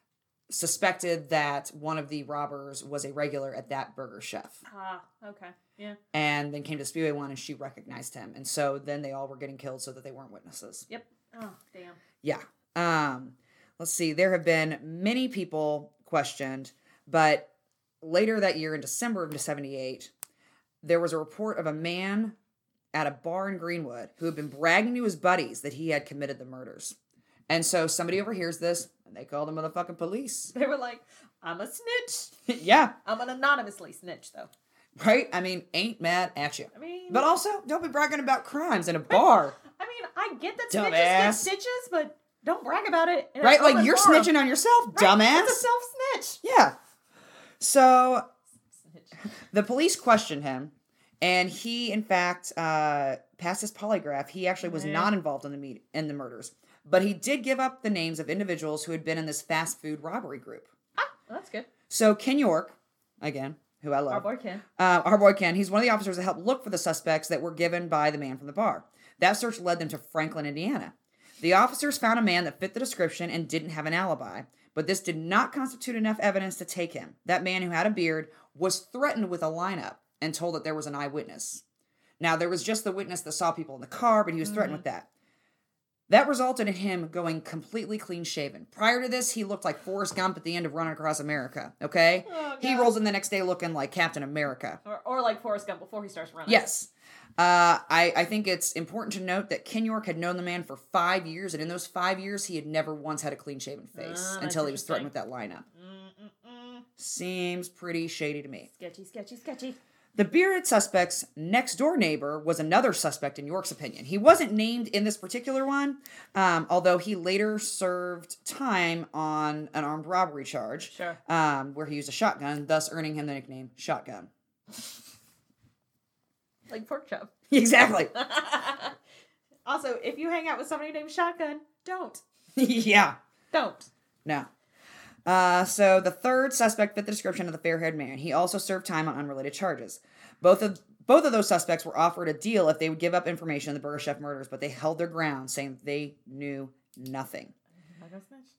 suspected that one of the robbers was a regular at that burger chef. Ah, okay. Yeah. And then came to Speway One and she recognized him. And so then they all were getting killed so that they weren't witnesses. Yep. Oh, damn. Yeah. Um, let's see. There have been many people questioned, but later that year in December of seventy-eight, there was a report of a man at a bar in Greenwood who had been bragging to his buddies that he had committed the murders. And so somebody overhears this, and they call the motherfucking police. They were like, I'm a snitch. Yeah. I'm an anonymously snitch, though. Right? I mean, ain't mad at you. I mean... But also, don't be bragging about crimes in a bar. I mean, I get that Dumbass. snitches get stitches, but don't brag about it. in an Right? Like, open you're forum. snitching on yourself, Right? dumbass. It's a self-snitch. Yeah. So, Snitch. the police questioned him, and he, in fact, uh, passed his polygraph. He actually was Yeah. not involved in the meet- in the murders. But he did give up the names of individuals who had been in this fast food robbery group. Ah, well, that's good. So Ken York, again, who I love. Our boy Ken. Uh, our boy Ken, he's one of the officers that helped look for the suspects that were given by the man from the bar. That search led them to Franklin, Indiana. The officers found a man that fit the description and didn't have an alibi, but this did not constitute enough evidence to take him. That man who had a beard was threatened with a lineup and told that there was an eyewitness. Now, there was just the witness that saw people in the car, but he was threatened Mm-hmm. with that. That resulted in him going completely clean shaven. Prior to this, he looked like Forrest Gump at the end of Running Across America, okay? Oh, He God. rolls in the next day looking like Captain America. Or, or like Forrest Gump before he starts running. Yes. Uh, I, I think it's important to note that Ken York had known the man for five years, and in those five years, he had never once had a clean-shaven face Ah, until that's he was threatened interesting. with that lineup. Mm-mm-mm. Seems pretty shady to me. Sketchy, sketchy, sketchy. The bearded suspect's next-door neighbor was another suspect in York's opinion. He wasn't named in this particular one, um, although he later served time on an armed robbery charge, Sure. um, where he used a shotgun, thus earning him the nickname Shotgun. Like pork chop. Exactly. Also, if you hang out with somebody named Shotgun, don't. Yeah. Don't. No. Uh, so the third suspect fit the description of the fair-haired man. He also served time on unrelated charges. Both of both of those suspects were offered a deal if they would give up information on the Burger Chef murders, but they held their ground, saying they knew nothing. Not gonna snitch.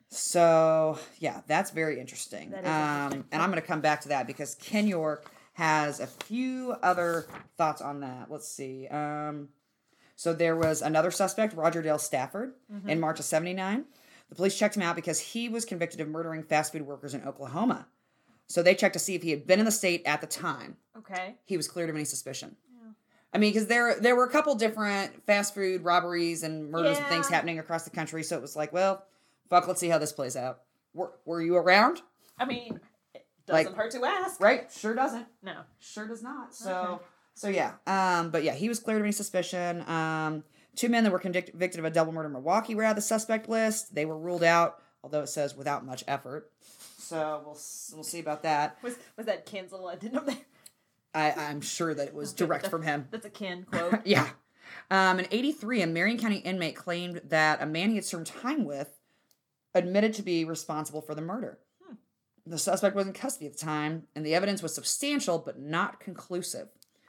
So yeah, that's very interesting. That is um, interesting. and I'm going to come back to that because Ken York has a few other thoughts on that. Let's see. Um, so there was another suspect, Roger Dale Stafford, Mm-hmm. in March of seventy-nine. The police checked him out because he was convicted of murdering fast food workers in Oklahoma. So they checked to see if he had been in the state at the time. Okay. He was cleared of any suspicion. Yeah. I mean, because there there were a couple different fast food robberies and murders and things Yeah. happening across the country. So it was like, well, fuck, let's see how this plays out. Were, were you around? I mean, it Like- doesn't hurt to ask. Right? Sure doesn't. No. Sure does not. So, Okay. so yeah. Um, but yeah, he was cleared of any suspicion. Um, two men that were convict- convicted of a double murder in Milwaukee were out of the suspect list. They were ruled out, although it says without much effort. So we'll s- we'll see about that. Was was that Ken's little addendum there? I, I'm sure that it was direct from him. That's a Ken quote. Yeah. Um, in eighty-three, a Marion County inmate claimed that a man he had served time with admitted to be responsible for the murder. Hmm. The suspect was in custody at the time, and the evidence was substantial but not conclusive.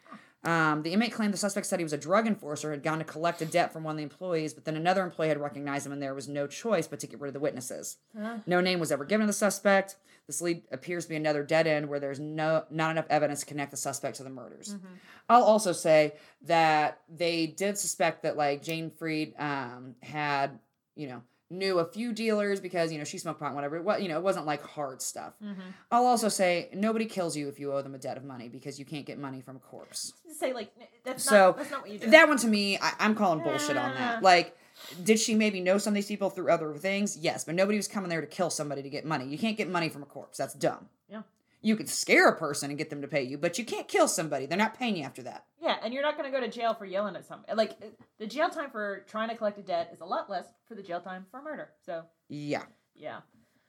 Um, the inmate claimed the suspect said he was a drug enforcer, had gone to collect a debt from one of the employees, but then another employee had recognized him, and there was no choice but to get rid of the witnesses. Huh? No name was ever given to the suspect. This lead appears to be another dead end where there's no not enough evidence to connect the suspect to the murders. Mm-hmm. I'll also say that they did suspect that like Jane Freed um, had, you know, knew a few dealers because, you know, she smoked pot, whatever. It was, you know, it wasn't like hard stuff. Mm-hmm. I'll also say nobody kills you if you owe them a debt of money because you can't get money from a corpse. Say like that's So, not that's not what you do. That one to me, I, I'm calling bullshit on Yeah. that. Like, did she maybe know some of these people through other things? Yes, but nobody was coming there to kill somebody to get money. You can't get money from a corpse. That's dumb. Yeah. You could scare a person and get them to pay you, but you can't kill somebody. They're not paying you after that. Yeah, and you're not going to go to jail for yelling at somebody. Like the jail time for trying to collect a debt is a lot less for the jail time for murder. So Yeah. yeah.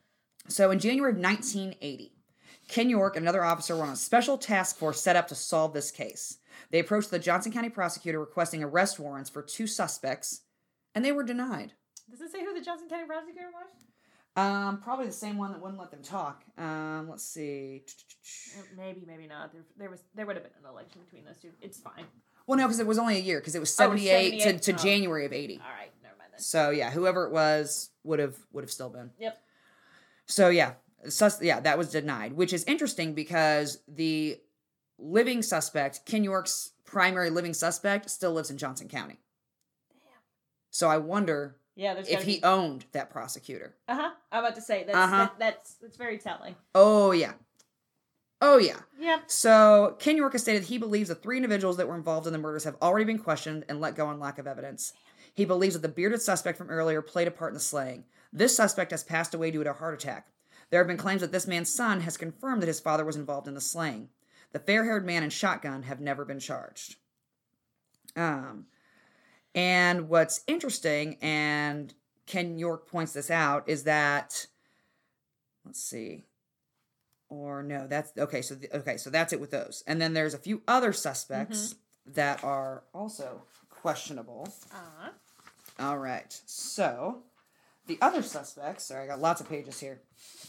So in January of nineteen eighty, Ken York and another officer were on a special task force set up to solve this case. They approached the Johnson County prosecutor requesting arrest warrants for two suspects, and they were denied. Does it say who the Johnson County prosecutor was? Um, probably the same one that wouldn't let them talk. Um, let's see. Uh, Maybe, maybe not. There, there was there would have been an election between those two. It's fine. Well, no, because it was only a year, because it was Oh, it was seventy-eight, to, seventy-eight? to Oh. January of eighty. All right, never mind then. So yeah, whoever it was would have would have still been. Yep. So yeah, sus- yeah, that was denied, which is interesting because the living suspect, Ken York's primary living suspect, still lives in Johnson County. Damn. So I wonder Yeah, there's if he be... owned that prosecutor. Uh huh. I'm about to say that's uh-huh. that, that's that's very telling. Oh yeah. Oh, yeah. Yep. So, Ken York has stated he believes the three individuals that were involved in the murders have already been questioned and let go on lack of evidence. He believes that the bearded suspect from earlier played a part in the slaying. This suspect has passed away due to a heart attack. There have been claims that this man's son has confirmed that his father was involved in the slaying. The fair-haired man and shotgun have never been charged. Um, and what's interesting, and Ken York points this out, is that, let's see... Or no, that's okay. So the, okay, so that's it with those, and then there's a few other suspects mm-hmm. that are also questionable. Uh-huh. All right, so the other suspects. Sorry, I got lots of pages here.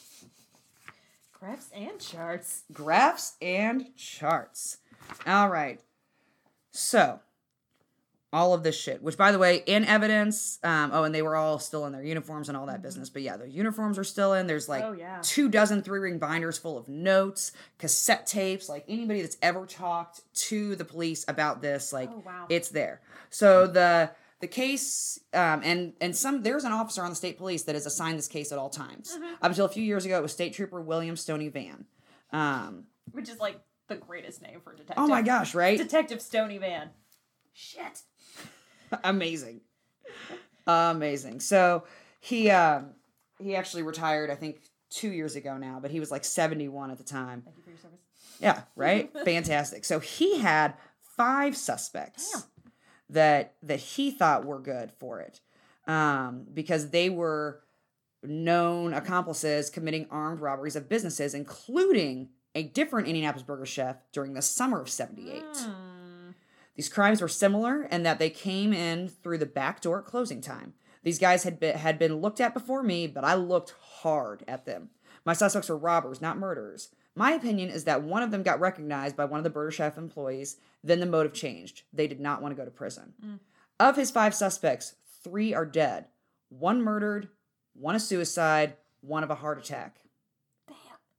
Graphs and charts. Graphs and charts. All right, so all of this shit, which by the way, in evidence, um, oh, and they were all still in their uniforms and all that mm-hmm. business. But yeah, the uniforms are still in. There's like oh, yeah. two dozen three-ring binders full of notes, cassette tapes, like anybody that's ever talked to the police about this, like oh, wow. it's there. So the the case, um, and and some there's an officer on the state police that is assigned this case at all times. Mm-hmm. Up until a few years ago, it was State Trooper William Stoney Van. Um, Which is like the greatest name for a detective. Oh my gosh, right? Detective Stoney Van. Shit. Amazing. Amazing. So he uh, he actually retired, I think, two years ago now, but he was like seventy-one at the time. Thank you for your service. Yeah, right? Fantastic. So he had five suspects Damn. that that he thought were good for it. Um, because they were known accomplices committing armed robberies of businesses, including a different Indianapolis burger chef during the summer of seventy-eight. Mm. These crimes were similar in that they came in through the back door at closing time. These guys had been, had been looked at before me, but I looked hard at them. My suspects were robbers, not murderers. My opinion is that one of them got recognized by one of the burger chef employees, then the motive changed. They did not want to go to prison. Mm. Of his five suspects, three are dead. One murdered, one a suicide, one of a heart attack. Damn.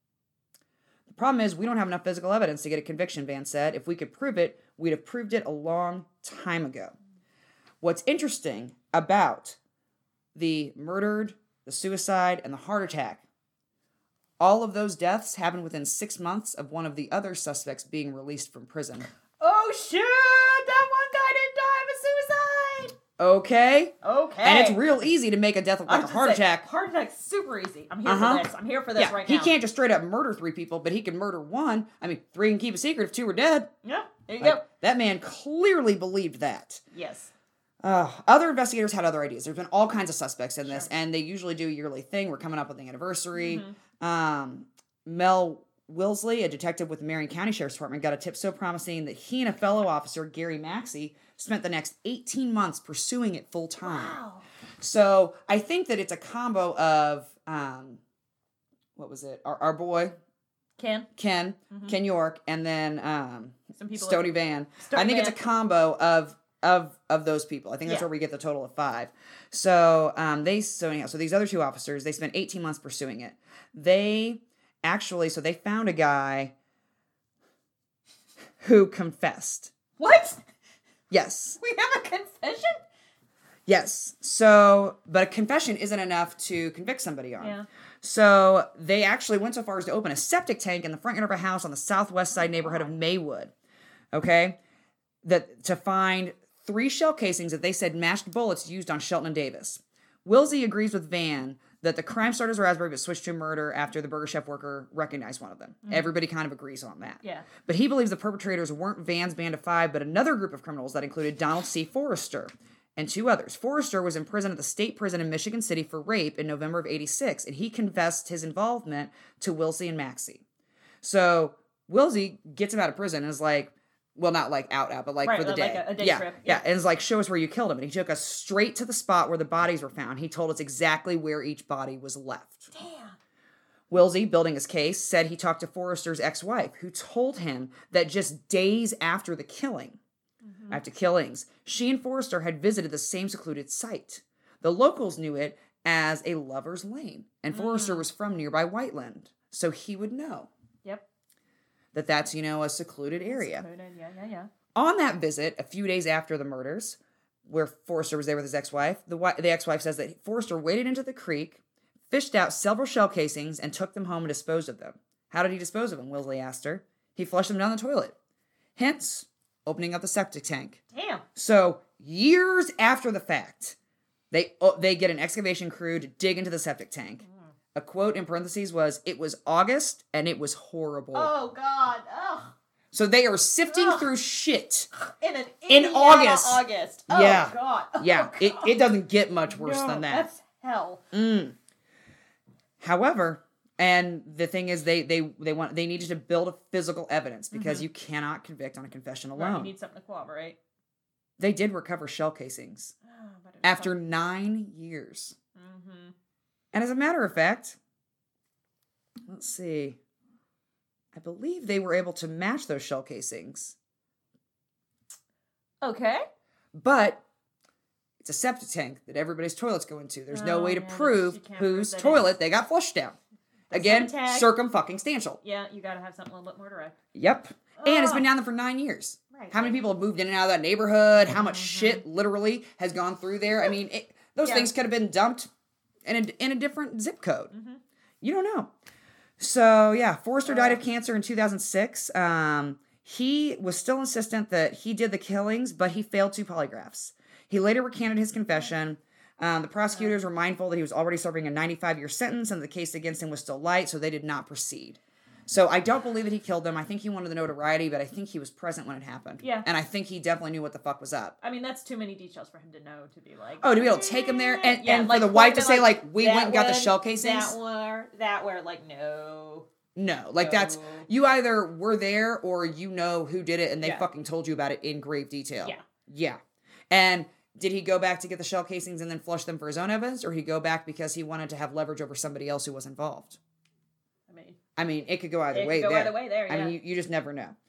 The problem is we don't have enough physical evidence to get a conviction, Van said. If we could prove it, we'd have proved it a long time ago. What's interesting about the murdered, the suicide, and the heart attack, all of those deaths happened within six months of one of the other suspects being released from prison. Oh, shit! That one guy didn't die of a suicide! Okay. Okay. And it's real easy to make a death look like a heart say, attack. Heart attack's super easy. I'm here uh-huh. for this. I'm here for this yeah, right now. He can't just straight up murder three people, but he can murder one. I mean, three can keep a secret if two are dead. Yeah, there you like, go. That man clearly believed that. Yes. Uh, other investigators had other ideas. There's been all kinds of suspects in this, sure. and they usually do a yearly thing. We're coming up with the anniversary. Mm-hmm. Um, Mel Wilsley, a detective with the Marion County Sheriff's Department, got a tip so promising that he and a fellow officer, Gary Maxey, spent the next eighteen months pursuing it full time. Wow. So I think that it's a combo of, um, what was it? Our, our boy, Ken. Ken, mm-hmm. Ken York, and then um, Some people Stoney like, Van. Stoney I think Van. it's a combo of of of those people. I think that's yeah. where we get the total of five. So um, they so anyhow, so these other two officers, they spent eighteen months pursuing it. They actually, so they found a guy who confessed. What? Yes. We have a confession? Yes. So, but a confession isn't enough to convict somebody on. Yeah. So they actually went so far as to open a septic tank in the front yard of a house on the southwest side neighborhood of Maywood. Okay? That to find three shell casings that they said matched bullets used on Shelton and Davis. Wilsey agrees with Van that the crime started as a raspberry but switched to a murder after the burger chef worker recognized one of them. Mm. Everybody kind of agrees on that. Yeah. But he believes the perpetrators weren't Van's band of five, but another group of criminals that included Donald C. Forrester and two others. Forrester was in prison at the state prison in Michigan City for rape in November of eighty-six, and he confessed his involvement to Wilsey and Maxey. So Wilsey gets him out of prison and is like, well, not like out, out, but like right, for the like day. A, a day yeah, trip. Yeah. yeah, and it's like, show us where you killed him. And he took us straight to the spot where the bodies were found. He told us exactly where each body was left. Damn. Wilsey, building his case, said he talked to Forrester's ex-wife, who told him that just days after the killing, mm-hmm. after killings, she and Forrester had visited the same secluded site. The locals knew it as a lover's lane. And Forrester was from nearby Whiteland, so he would know Yep. that that's, you know, a secluded area. Secluded, yeah, yeah, yeah. On that visit, a few days after the murders, where Forrester was there with his ex-wife, the, wi- the ex-wife says that Forrester waded into the creek, fished out several shell casings, and took them home and disposed of them. How did he dispose of them? Wilsley asked her. He flushed them down the toilet. Hence, opening up the septic tank. Damn. So, years after the fact, they oh, they get an excavation crew to dig into the septic tank. Mm. A quote in parentheses was, "It was August, and it was horrible." Oh, God. Ugh. So they are sifting Ugh. through shit. In an In Indiana August. August. Oh, Yeah. God. Oh, Yeah, it, God. it doesn't get much worse No, than that. That's hell. Mm. However, and the thing is, they they they want they needed to build a physical evidence because Mhm. you cannot convict on a confession Right, you alone. need something to corroborate. They did recover shell casings Oh, but it after nine years, Mm-hmm. and as a matter of fact, let's see, I believe they were able to match those shell casings, Okay. but it's a septic tank that everybody's toilets go into. There's no Oh, way to yeah, that's- prove you can't whose prove that toilet it's- they got flushed down. The Again, septic- circumfucking-stantial. Yeah, you gotta have something a little bit more direct. Yep. And it's been Ugh. down there for nine years. Right. How many people have moved in and out of that neighborhood? How much Mhm. shit literally has gone through there? I mean, it, those Yeah. things could have been dumped in a, in a different zip code. Mm-hmm. You don't know. So, yeah, Forrester died of Uh. cancer in two thousand six. Um, he was still insistent that he did the killings, but he failed two polygraphs. He later recanted his confession. Um, the prosecutors were mindful that he was already serving a ninety-five year sentence and the case against him was still light, so they did not proceed. So I don't believe that he killed them. I think he wanted the notoriety, but I think he was present when it happened. Yeah. And I think he definitely knew what the fuck was up. I mean, that's too many details for him to know to be like. Oh, to be able to take him there and, Yeah, and like, for the wife to point say, to, like, we that went and got the one, shell casings. That where, that where, like, no. No, like that's, No. you either were there or you know who did it and they Yeah. fucking told you about it in grave detail. Yeah. Yeah. And did he go back to get the shell casings and then flush them for his own evidence, or did he go back because he wanted to have leverage over somebody else who was involved? I mean, I mean, it could go either it way could go there. either way there, yeah. I mean, you, you just never know.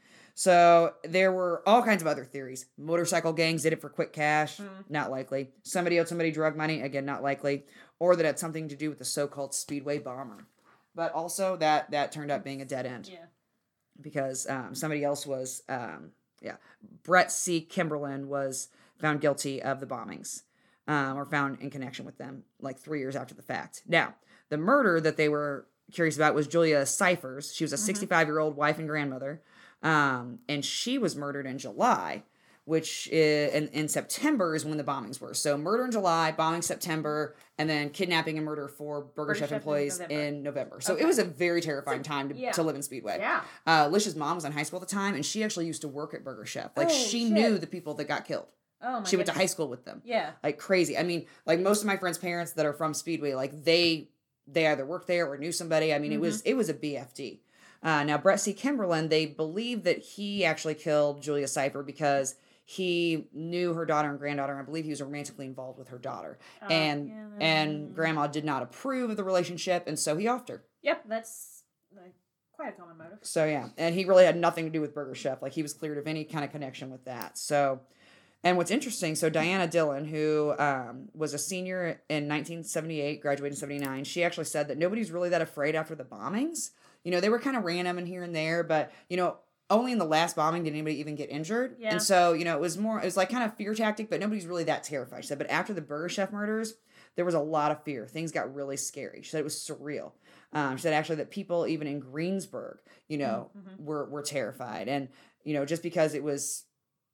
So there were all kinds of other theories. Motorcycle gangs did it for quick cash. Hmm. Not likely. Somebody owed somebody drug money. Again, not likely. Or that had something to do with the so-called Speedway bomber. But also that that turned out being a dead end. Yeah. Because um, somebody else was, um, yeah, Brett C. Kimberlin was found guilty of the bombings, um, or found in connection with them, like three years after the fact. Now, the murder that they were curious about was Julia Cyphers. She was a sixty-five-year-old wife and grandmother, um, and she was murdered in July, which is, in, in September is when the bombings were. So murder in July, bombing September, and then kidnapping and murder for Burger, Burger Chef Chef in employees November. in November. So Okay. it was a very terrifying time to, yeah. to live in Speedway. Yeah. Uh, Lish's mom was in high school at the time, and she actually used to work at Burger Chef. Like, Oh, she shit. knew the people that got killed. Oh, my She went to goodness. high school with them. Yeah. Like, crazy. I mean, like, most of my friends' parents that are from Speedway, like, they they either worked there or knew somebody. I mean, it Mm-hmm. was it was a B F D. Uh, now, Brett C. Kimberlin, they believe that he actually killed Julia Cypher because he knew her daughter and granddaughter, and I believe he was romantically involved with her daughter. Oh, and yeah, and then- grandma did not approve of the relationship, and so he offed her. Yep, that's like, quite a common motive. So yeah, and he really had nothing to do with Burger Chef. Like, he was cleared of any kind of connection with that. So, and what's interesting, so Diana Dillon, who um, was a senior in nineteen seventy-eight, graduated in seventy-nine, she actually said that nobody's really that afraid after the bombings. You know, they were kind of random and here and there, but, you know, only in the last bombing did anybody even get injured. Yeah. And so, you know, it was more, it was like kind of fear tactic, but nobody's really that terrified. She said, but after the Burger Chef murders, there was a lot of fear. Things got really scary. She said it was surreal. Um, she said actually that people even in Greensburg, you know, Mhm. were were terrified. And, you know, just because it was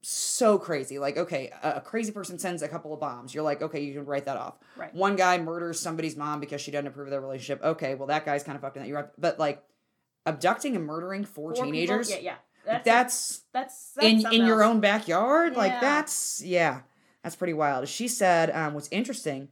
so crazy. Like, okay, a, a crazy person sends a couple of bombs. You're like, okay, you can write that off. Right. One guy murders somebody's mom because she doesn't approve of their relationship. Okay, well, that guy's kind of fucked in that. You're right. But, like, abducting and murdering four, Four teenagers, people? Yeah, yeah. That's that's, that's, that's in something in your else. own backyard. Like, Yeah. that's, yeah, that's pretty wild. She said, um, what's interesting,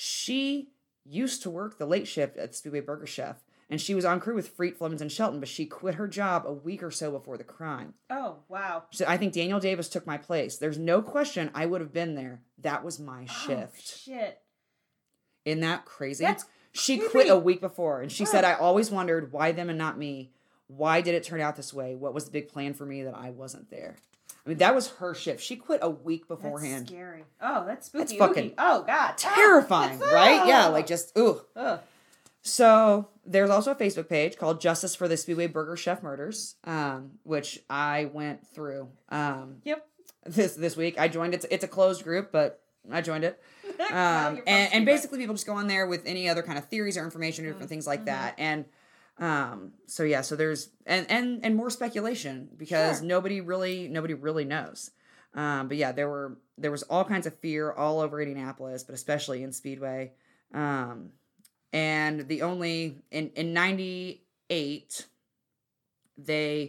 she used to work the late shift at the Speedway Burger Chef, and she was on crew with Freet, Flemons, and Shelton, but she quit her job a week or so before the crime. Oh, wow. She said, I think Daniel Davis took my place. There's no question I would have been there. That was my shift. Oh, shit. Isn't that crazy? That's she creepy. quit a week before, and she Huh. said, I always wondered why them and not me. Why did it turn out this way? What was the big plan for me that I wasn't there? I mean, that was her shift. She quit a week beforehand. That's scary. Oh, that's spooky. That's fucking oogie. Oh, God. terrifying, Ah, right? ah. Yeah, like just, ooh. Ugh. So there's also a Facebook page called Justice for the Speedway Burger Chef Murders, um, which I went through um, Yep. this this week. I joined it. It's a closed group, but I joined it. Well, Um, you're from and, and Speedway. basically people just go on there with any other kind of theories or information or different things like that. And um, so yeah, so there's and and and more speculation because Sure. nobody really nobody really knows. Um, but yeah, there were there was all kinds of fear all over Indianapolis, but especially in Speedway. Um, and the only in in ninety-eight they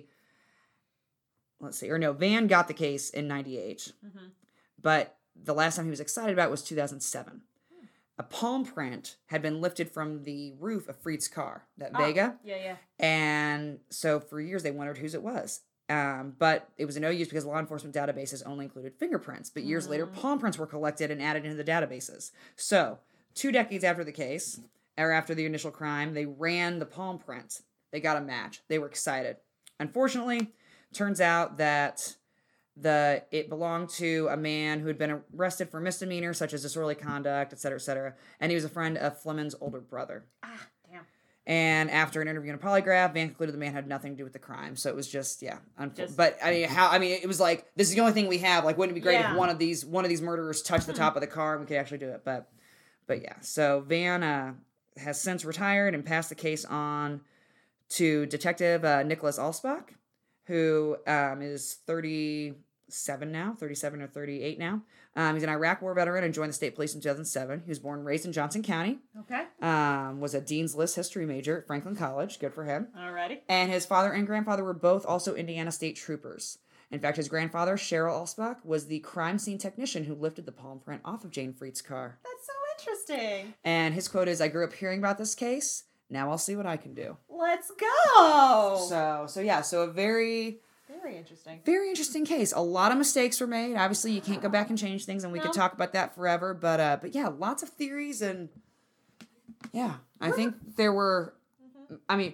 let's see or no Van got the case in ninety-eight, Mhm. but the last time he was excited about was two thousand seven. A palm print had been lifted from the roof of Freed's car, that Ah, Vega. Yeah, yeah. And so for years they wondered whose it was. Um, but it was a no use because law enforcement databases only included fingerprints. But years later, palm prints were collected and added into the databases. So two decades after the case, or after the initial crime, they ran the palm print. They got a match. They were excited. Unfortunately, turns out that the it belonged to a man who had been arrested for misdemeanors such as disorderly conduct, et cetera, et cetera. And he was a friend of Fleming's older brother. Ah, damn. And after an interview and a polygraph, Van concluded the man had nothing to do with the crime. So it was just, yeah. Unfo- Just- but I mean, how? I mean, it was like this is the only thing we have. Like, wouldn't it be great Yeah. if one of these one of these murderers touched the top of the car and we could actually do it? But, but yeah. So Van uh, has since retired and passed the case on to Detective uh, Nicholas Alsbach, who um, is thirty-seven now, thirty-seven or thirty-eight now. Um, he's an Iraq War veteran and joined the state police in two thousand seven. He was born and raised in Johnson County. Okay. Um, was a Dean's List history major at Franklin College. Good for him. Alrighty. And his father and grandfather were both also Indiana State Troopers. In fact, his grandfather, Cheryl Alsbach, was the crime scene technician who lifted the palm print off of Jane Freed's car. That's so interesting. And his quote is, "I grew up hearing about this case. Now I'll see what I can do." Let's go. So, so yeah, so a very, Very interesting. very interesting case. A lot of mistakes were made. Obviously, you can't go back and change things, and we No. could talk about that forever. But, uh, but yeah, lots of theories, and yeah, I think there were. I mean,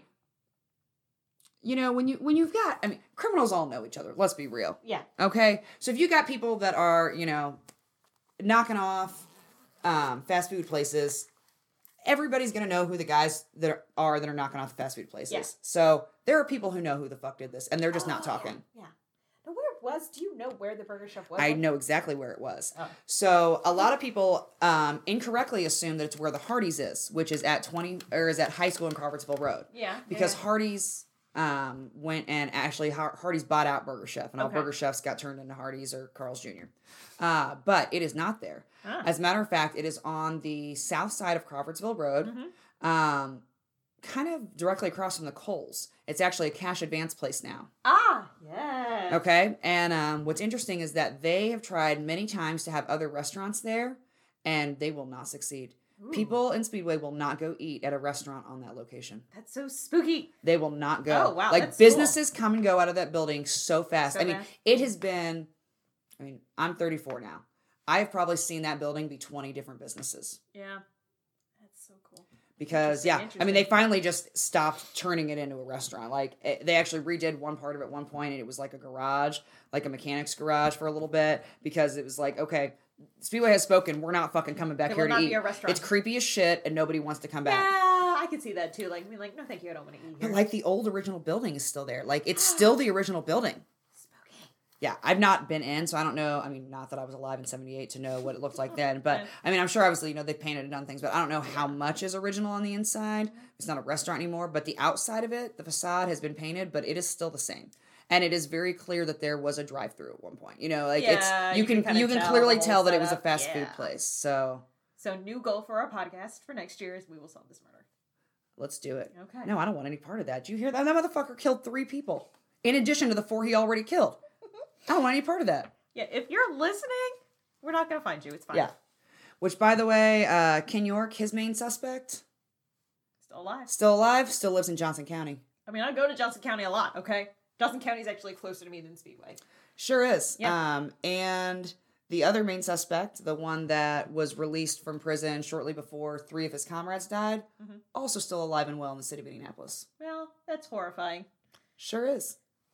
you know, when you when you've got, I mean, criminals all know each other. Let's be real. Yeah. Okay, so if you got people that are, you know, knocking off um, fast food places, everybody's gonna know who the guys that are that are knocking off the fast food places. Yeah. So there are people who know who the fuck did this, and they're just not Oh, talking. Yeah. yeah. Now, where it was? Do you know where the burger shop was? I know exactly where it was. Oh. So a lot of people um, incorrectly assume that it's where the Hardee's is, which is at twenty or is at High School in Crawfordsville Road. Yeah. Because yeah. Hardee's um, went and actually Har- Hardee's bought out Burger Chef, and all Okay. Burger Chefs got turned into Hardee's or Carl's Junior Uh, but it is not there. Ah. As a matter of fact, it is on the south side of Crawfordsville Road, Mhm. um, kind of directly across from the Coles. It's actually a cash advance place now. Ah, yes. Okay, and um, what's interesting is that they have tried many times to have other restaurants there, and they will not succeed. Ooh. People in Speedway will not go eat at a restaurant on that location. That's so spooky. They will not go. Oh, wow, Like that's businesses come and go out of that building so fast. So I mean, fast. it has been. I mean, I'm thirty-four now. I've probably seen that building be twenty different businesses. Yeah. That's so cool. Because, Interesting, yeah, I mean, they interesting. finally just stopped turning it into a restaurant. Like, it, they actually redid one part of it at one point, and it was like a garage, like a mechanic's garage for a little bit, because it was like, okay, Speedway has spoken. We're not fucking coming back It here will to not eat. be a restaurant. It's creepy as shit, and nobody wants to come Yeah, back. I could see that too. Like, being like, no, thank you, I don't want to eat here. But, like, the old original building is still there. Like, it's still the original building. Spooky. Yeah, I've not been in, so I don't know. I mean, not that I was alive in seventy-eight to know what it looked like then, but Yeah. I mean, I'm sure obviously, you know, they painted and done things, but I don't know how much is original on the inside. It's not a restaurant anymore, but the outside of it, the facade has been painted, but it is still the same. And it is very clear that there was a drive-through at one point. You know, like Yeah, it's you you can can kinda you can tell clearly the whole tell that it was a setup. fast Yeah. food place. So, So, new goal for our podcast for next year is we will solve this murder. let's do it. Okay. No, I don't want any part of that. Did you hear that? That motherfucker killed three people in addition to the four he already killed. I don't want any part of that. Yeah, if you're listening, we're not going to find you. It's fine. Yeah. Which, by the way, uh, Ken York, his main suspect, Still alive. still alive, still lives in Johnson County. I mean, I go to Johnson County a lot, okay? Johnson County is actually closer to me than Speedway. Sure is. Yeah. Um, and the other main suspect, the one that was released from prison shortly before three of his comrades died, Mhm. also still alive and well in the city of Indianapolis. Well, that's horrifying. Sure is.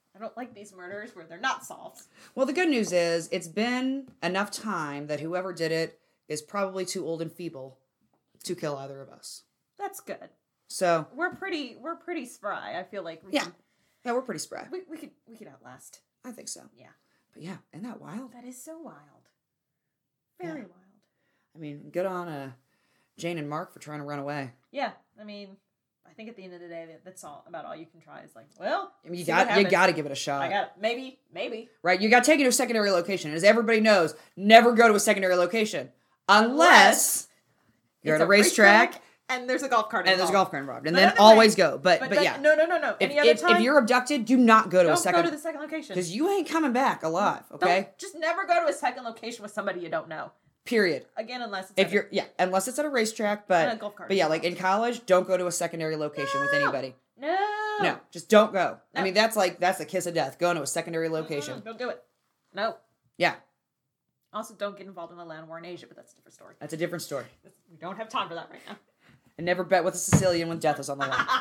I don't like these murders where they're not solved. Well, the good news is it's been enough time that whoever did it is probably too old and feeble to kill either of us. That's good. So we're pretty we're pretty spry. I feel like we yeah, can, yeah, we're pretty spry. we we could we could outlast. I think so. Yeah. But yeah, isn't that wild? That is so wild. Very Yeah. wild. I mean, good on uh, Jane and Mark for trying to run away. Yeah. I mean, I think at the end of the day, that- that's all about all you can try is like, well, I mean, you see what got you happens. got to give it a shot. I got maybe maybe Right? You got taken to a secondary location. As everybody knows, never go to a secondary location unless you're it's at a racetrack and there's a golf cart and there's a involved. golf cart involved, and But then other always than- go. But but, But, yeah, no no no no. if, Any other if, time, if you're abducted, do not go to don't a second go to the second location because you ain't coming back alive. Okay, Don't- just never go to a second location with somebody you don't know. period. Again, unless it's If at you're yeah, unless it's at a racetrack, a but golf cart. but yeah, like in college, don't go to a secondary location with No. anybody. no No, just don't go. I No. mean, that's like that's the kiss of death. Going to a secondary location. Mm-mm, don't do it. No. Yeah, Also, don't get involved in a land war in Asia, but that's a different story. that's a different story. We don't have time for that right now. And never bet with a Sicilian when death is on the line.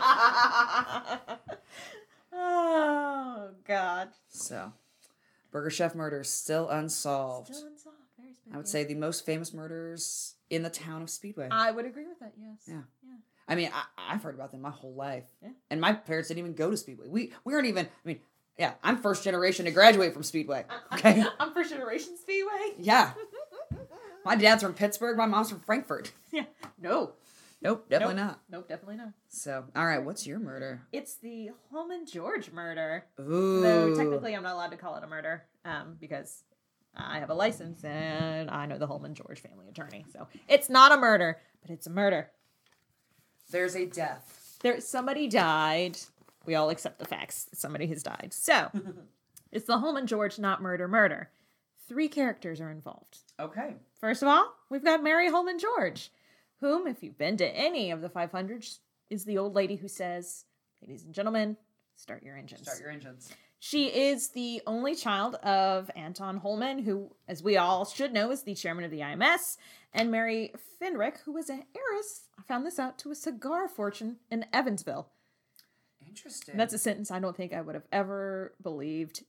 Oh God. So, Burger Chef murder still unsolved. Still unsolved. Very spooky. I would say the most famous murders in the town of Speedway. I would agree with that. Yes. Yeah. Yeah. I mean, I, I've heard about them my whole life. Yeah. And my parents didn't even go to Speedway. We we weren't even, I mean, yeah, I'm first generation to graduate from Speedway. Okay? I'm first generation Speedway. Yeah. My dad's from Pittsburgh. My mom's from Frankfurt. Yeah. No. Nope, definitely Nope. not. Nope. Definitely not. So, all right, what's your murder? It's the Holman George murder. Ooh. Though technically, I'm not allowed to call it a murder, um, because I have a license and I know the Holman George family attorney. So it's not a murder, but it's a murder. There's a death. There, somebody died. We all accept the facts. Somebody has died. So it's the Holman George not murder murder. Three characters are involved. Okay. First of all, we've got Mary Holman George, whom, if you've been to any of the five hundreds, is the old lady who says, "Ladies and gentlemen, start your engines." Start your engines. She is the only child of Anton Holman, who, as we all should know, is the chairman of the I M S, and Mary Fenrick, who was an heiress, I found this out, to a cigar fortune in Evansville. Interesting. And that's a sentence I don't think I would have ever believed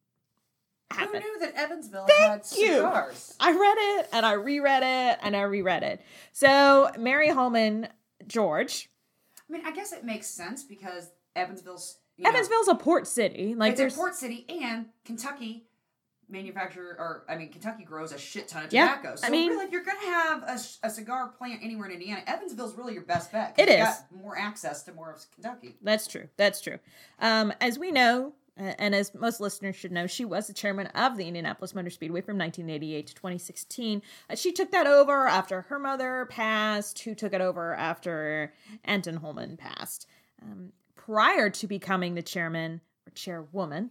Who happened. knew that Evansville Thank had you. cigars? I read it, and I reread it, and I reread it. So, Mary Holman George. I mean, I guess it makes sense because Evansville's you know, Evansville's a port city. Like it's there's a port city, and Kentucky manufacture, or I mean, Kentucky grows a shit ton of Yeah, tobacco. So I mean- really, if you're gonna have a, a cigar plant anywhere in Indiana, Evansville's really your best bet. It you is. got more access to more of Kentucky. That's true. That's true. Um, as we know, uh, and as most listeners should know, she was the chairman of the Indianapolis Motor Speedway from nineteen eighty-eight to twenty sixteen. Uh, she took that over after her mother passed, who took it over after Anton Holman passed. Um, prior to becoming the chairman or chairwoman,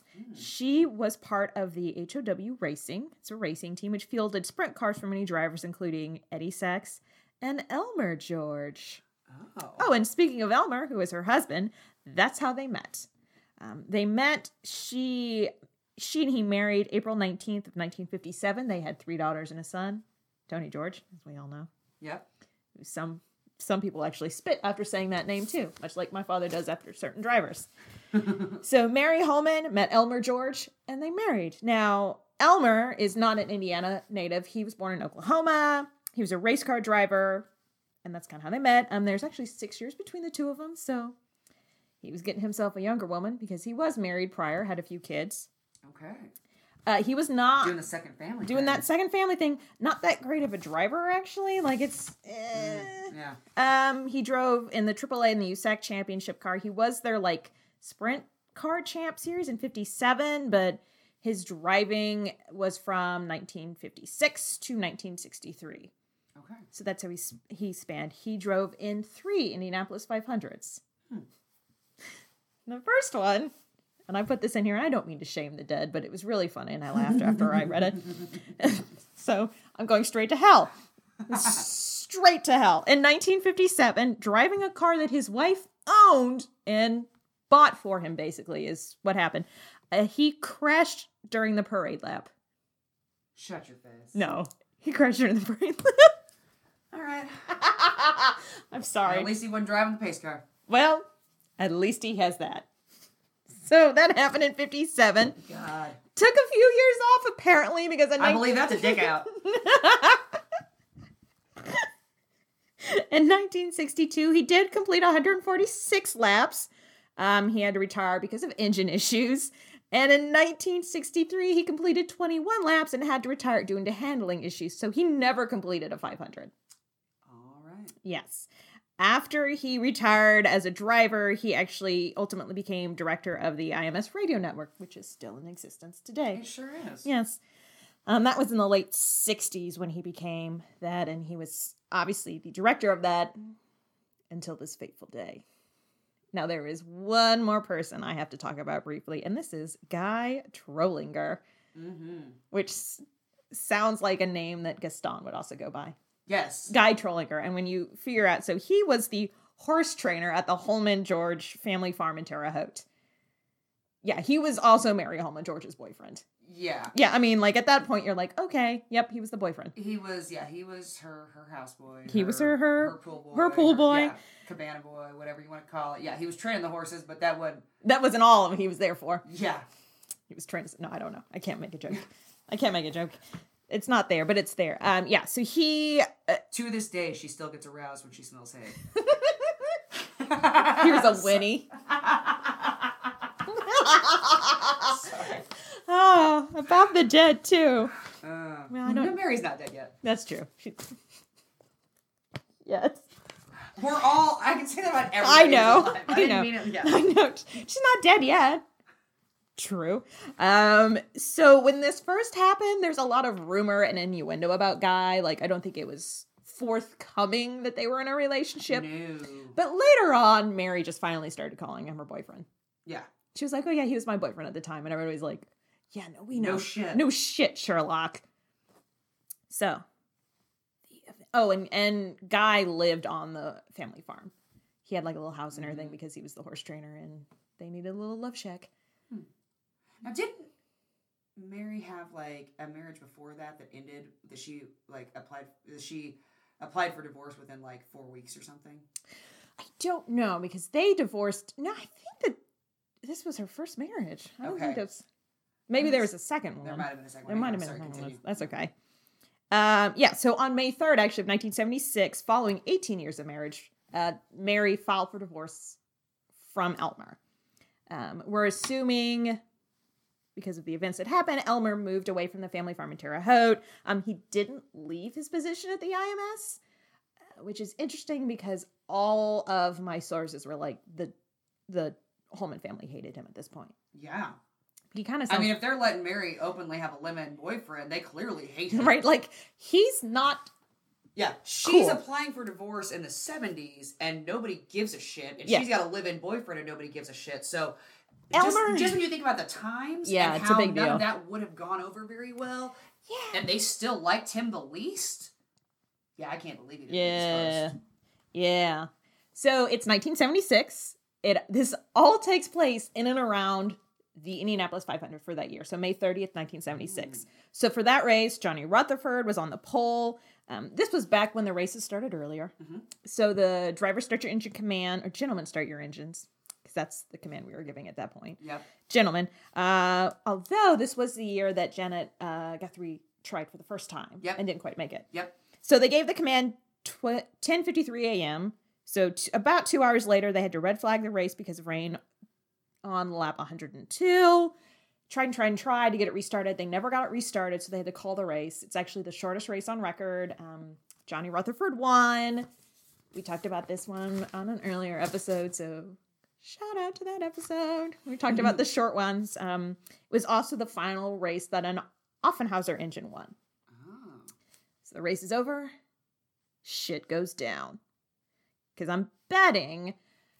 she was part of the H O W Racing. It's a racing team which fielded sprint cars for many drivers, including Eddie Sachs and Elmer George. Oh. Oh, and speaking of Elmer, who is her husband, that's how they met. Um, they met, she she and he married April nineteenth of nineteen fifty-seven. They had three daughters and a son, Tony George, as we all know. Yep. Some some people actually spit after saying that name too, much like my father does after certain drivers. So Mary Holman met Elmer George, and they married. Now, Elmer is not an Indiana native. He was born in Oklahoma. He was a race car driver, and that's kind of how they met. Um, there's actually six years between the two of them, so he was getting himself a younger woman because he was married prior, had a few kids. Okay. Uh, he was not Doing the second family. doing thing. that second family thing. Not that great of a driver, actually. Like, it's... eh. Yeah. Um, he drove in the triple A and the U S A C championship car. He was their, like, sprint car champ series in fifty-seven, but his driving was from nineteen fifty-six to nineteen sixty-three. Okay. So that's how he, s- he spanned. He drove in three Indianapolis five hundreds. Hmm. The first one, and I put this in here, and I don't mean to shame the dead, but it was really funny, and I laughed after I read it. So I'm going straight to hell. Straight to hell. In nineteen fifty-seven, driving a car that his wife owned and bought for him, basically, is what happened. Uh, he crashed during the parade lap. Shut your face. No, he crashed during the parade lap. All right. I'm sorry. At least he wasn't driving the pace car. Well, at least he has that. So that happened in fifty-seven. God. Took a few years off, apparently, because... I believe that's a dick out. In nineteen sixty-two, he did complete one hundred forty-six laps. Um, he had to retire because of engine issues. And in nineteen sixty-three, he completed twenty-one laps and had to retire due to handling issues. So he never completed a five hundred. All right. Yes. After he retired as a driver, he actually ultimately became director of the I M S radio network, which is still in existence today. It sure is. Yes. Um, that was in the late sixties when he became that, and he was obviously the director of that until this fateful day. Now, there is one more person I have to talk about briefly, and this is Guy Trollinger, Mm-hmm. which s- sounds like a name that Gaston would also go by. Yes. Guy Trollinger. And when you figure out, so he was the horse trainer at the Holman George family farm in Terre Haute. Yeah, he was also Mary Holman George's boyfriend. Yeah. Yeah, I mean, like, at that point, you're like, okay, yep, he was the boyfriend. He was, yeah, he was her her houseboy. He was her- her- her pool boy. her pool boy. yeah, cabana boy, whatever you want to call it. Yeah, he was training the horses, but that would, That wasn't all of he was there for. yeah. He was trying to, no, I don't know. I can't make a joke. I can't make a joke. It's not there, but it's there. Um, yeah, so he... Uh, To this day, she still gets aroused when she smells hay. here's a Winnie. Sorry. Oh, about the dead, too. Uh, Well, I don't- no, Mary's not dead yet. That's true. She... Yes. We're all, I can say that about everybody. I know. Alive. I, I didn't know. mean it. Yeah. I know. She's not dead yet. True. Um, so when this first happened, there's a lot of rumor and innuendo about Guy. Like, I don't think it was forthcoming that they were in a relationship. No. But later on, Mary just finally started calling him her boyfriend. Yeah. She was like, oh yeah, he was my boyfriend at the time. And everybody's like, yeah, no, we know. No shit. No shit, Sherlock. So, oh, and, and Guy lived on the family farm. He had like a little house and everything because he was the horse trainer and they needed a little love shack. Hmm. Now, didn't Mary have like a marriage before that that ended? That she like applied? That she applied for divorce within like four weeks or something? I don't know because they divorced. No, I think that this was her first marriage. I don't Okay. think that's. Maybe there was a second one. There might have been a second There one. might have I'm been. sorry, a second one. continue. That's okay. Um, yeah. So on May third, actually, of nineteen seventy-six, following eighteen years of marriage, uh, Mary filed for divorce from Elmer. Um, we're assuming, because of the events that happened, Elmer moved away from the family farm in Terre Haute. Um, he didn't leave his position at the I M S, uh, which is interesting because all of my sources were like the the Holman family hated him at this point. Yeah. He kind of I sounds mean, if they're letting Mary openly have a live-in boyfriend, they clearly hate him. right, like he's not. Yeah. She's Cool. applying for divorce in the seventies, and nobody gives a shit. And Yeah. she's got a live-in boyfriend, and nobody gives a shit. So, Elmer- just, just when you think about the times Yeah, and it's a how big none deal. of that would have gone over very well, Yeah. and they still liked him the least, yeah, I can't believe he didn't Yeah. yeah. First. Yeah. So it's nineteen seventy-six. It this all takes place in and around the Indianapolis five hundred for that year. So May thirtieth, nineteen seventy-six. Mm. So for that race, Johnny Rutherford was on the pole. Um, this was back when the races started earlier. Mhm. So the driver start your engine command, or gentlemen start your engines, because that's the command we were giving at that point. Yep. Gentlemen. Uh, although this was the year that Janet uh, Guthrie tried for the first time Yep. and didn't quite make it. Yep. So they gave the command tw- ten fifty-three a.m. So t- about two hours later, they had to red flag the race because of rain on lap one hundred two. Tried and tried and tried to get it restarted. They never got it restarted, so they had to call the race. It's actually the shortest race on record. Um, Johnny Rutherford won. We talked about this one on an earlier episode, so shout out to that episode. We talked about the short ones. Um, it was also the final race that an Offenhauser engine won. Oh. So the race is over. Shit goes down. Because I'm betting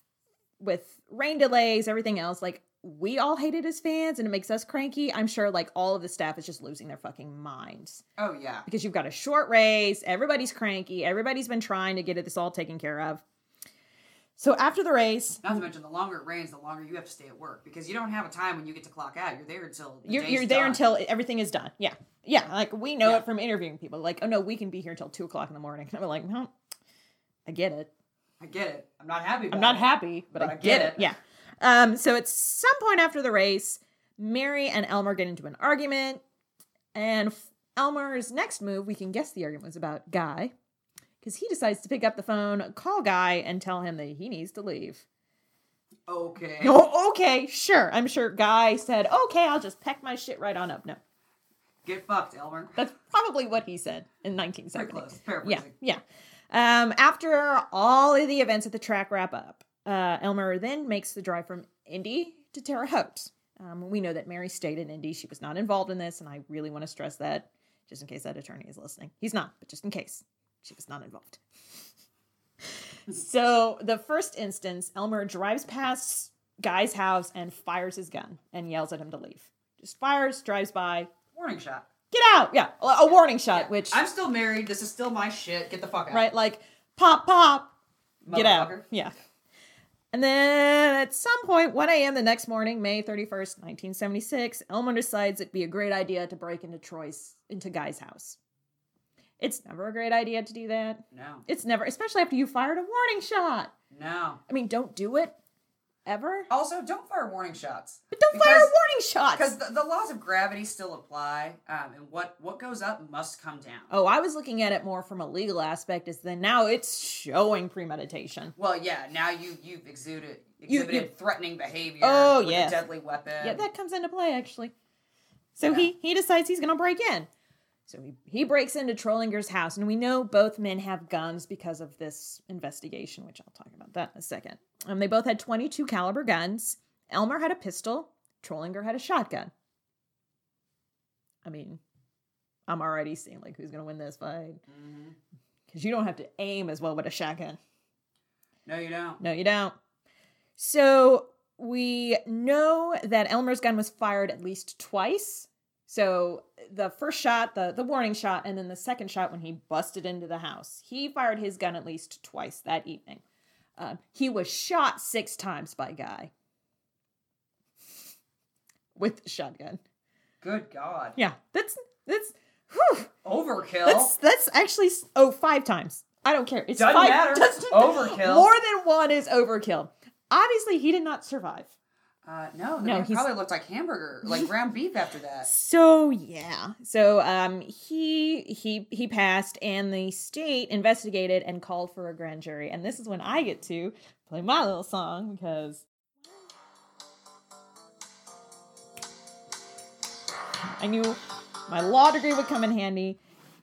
with rain delays, everything else, like, we all hate it as fans and it makes us cranky. I'm sure, like, all of the staff is just losing their fucking minds. Oh, yeah. Because you've got a short race, everybody's cranky, everybody's been trying to get it this all taken care of. So after the race, Not to mention, the longer it rains, the longer you have to stay at work. Because you don't have a time when you get to clock out. You're there until the you're, day's you're there done. until everything is done. Yeah. Yeah, like, we know Yeah. it from interviewing people. Like, oh, no, we can be here until two o'clock in the morning. And I'm like, no, I get it. I get it. I'm not happy about I'm not it. happy, but, But I, I get, get it. it. Yeah. Um, so at some point after the race, Mary and Elmer get into an argument. And Elmer's next move, we can guess the argument was about Guy. Because he decides to pick up the phone, call Guy, and tell him that he needs to leave. Okay. Oh, okay, sure. I'm sure Guy said, okay, I'll just pack my shit right on up. No. Get fucked, Elmer. That's probably what he said in nineteen seventy. Pretty close. Paraphrasing. Yeah, yeah. Um, after all of the events at the track wrap up, uh, Elmer then makes the drive from Indy to Terre Haute. Um, we know that Mary stayed in Indy. She was not involved in this, and I really want to stress that just in case that attorney is listening. He's not, but just in case. She was not involved. So the first instance, Elmer drives past Guy's house and fires his gun and yells at him to leave. Just fires, drives by. Warning shot. Get out! Yeah, a warning shot, Yeah. which... I'm still married. This is still my shit. Get the fuck out. Right, like, pop, pop. Get out. Motherfucker. Yeah. And then at some point, one a.m. the next morning, May thirty-first, nineteen seventy-six, Elmer decides it'd be a great idea to break into Troy's, into Guy's house. It's never a great idea to do that. No. It's never, especially after you fired a warning shot. No. I mean, don't do it. Ever. Also, don't fire warning shots. But don't fire warning shots! Because the, the laws of gravity still apply, um, and what, what goes up must come down. Oh, I was looking at it more from a legal aspect, is then now it's showing premeditation. Well, yeah, now you, you've exuded, You- exhibited you- threatening behavior Oh, with yeah. a deadly weapon. Yeah, that comes into play, actually. So Yeah. he, he decides he's going to break in. So he, he breaks into Trollinger's house, and we know both men have guns because of this investigation, which I'll talk about that in a second. Um, they both had twenty-two caliber guns. Elmer had a pistol. Trollinger had a shotgun. I mean, I'm already seeing like who's going to win this fight. Because you don't have to aim as well with a shotgun. No, you don't. No, you don't. So we know that Elmer's gun was fired at least twice. So the first shot, the, the warning shot, and then the second shot when he busted into the house. He fired his gun at least twice that evening. Uh, he was shot six times by Guy. With the shotgun. Good God. Yeah, that's, that's, whew. Overkill. That's, that's actually, oh, five times. I don't care. It's Doesn't five. matter. Doesn't- Overkill. More than one is overkill. Obviously, he did not survive. Uh, no, the No, man he's- probably looked like hamburger, like ground beef after that. So yeah, so um, he he he passed, and the state investigated and called for a grand jury. And this is when I get to play my little song because I knew my law degree would come in handy.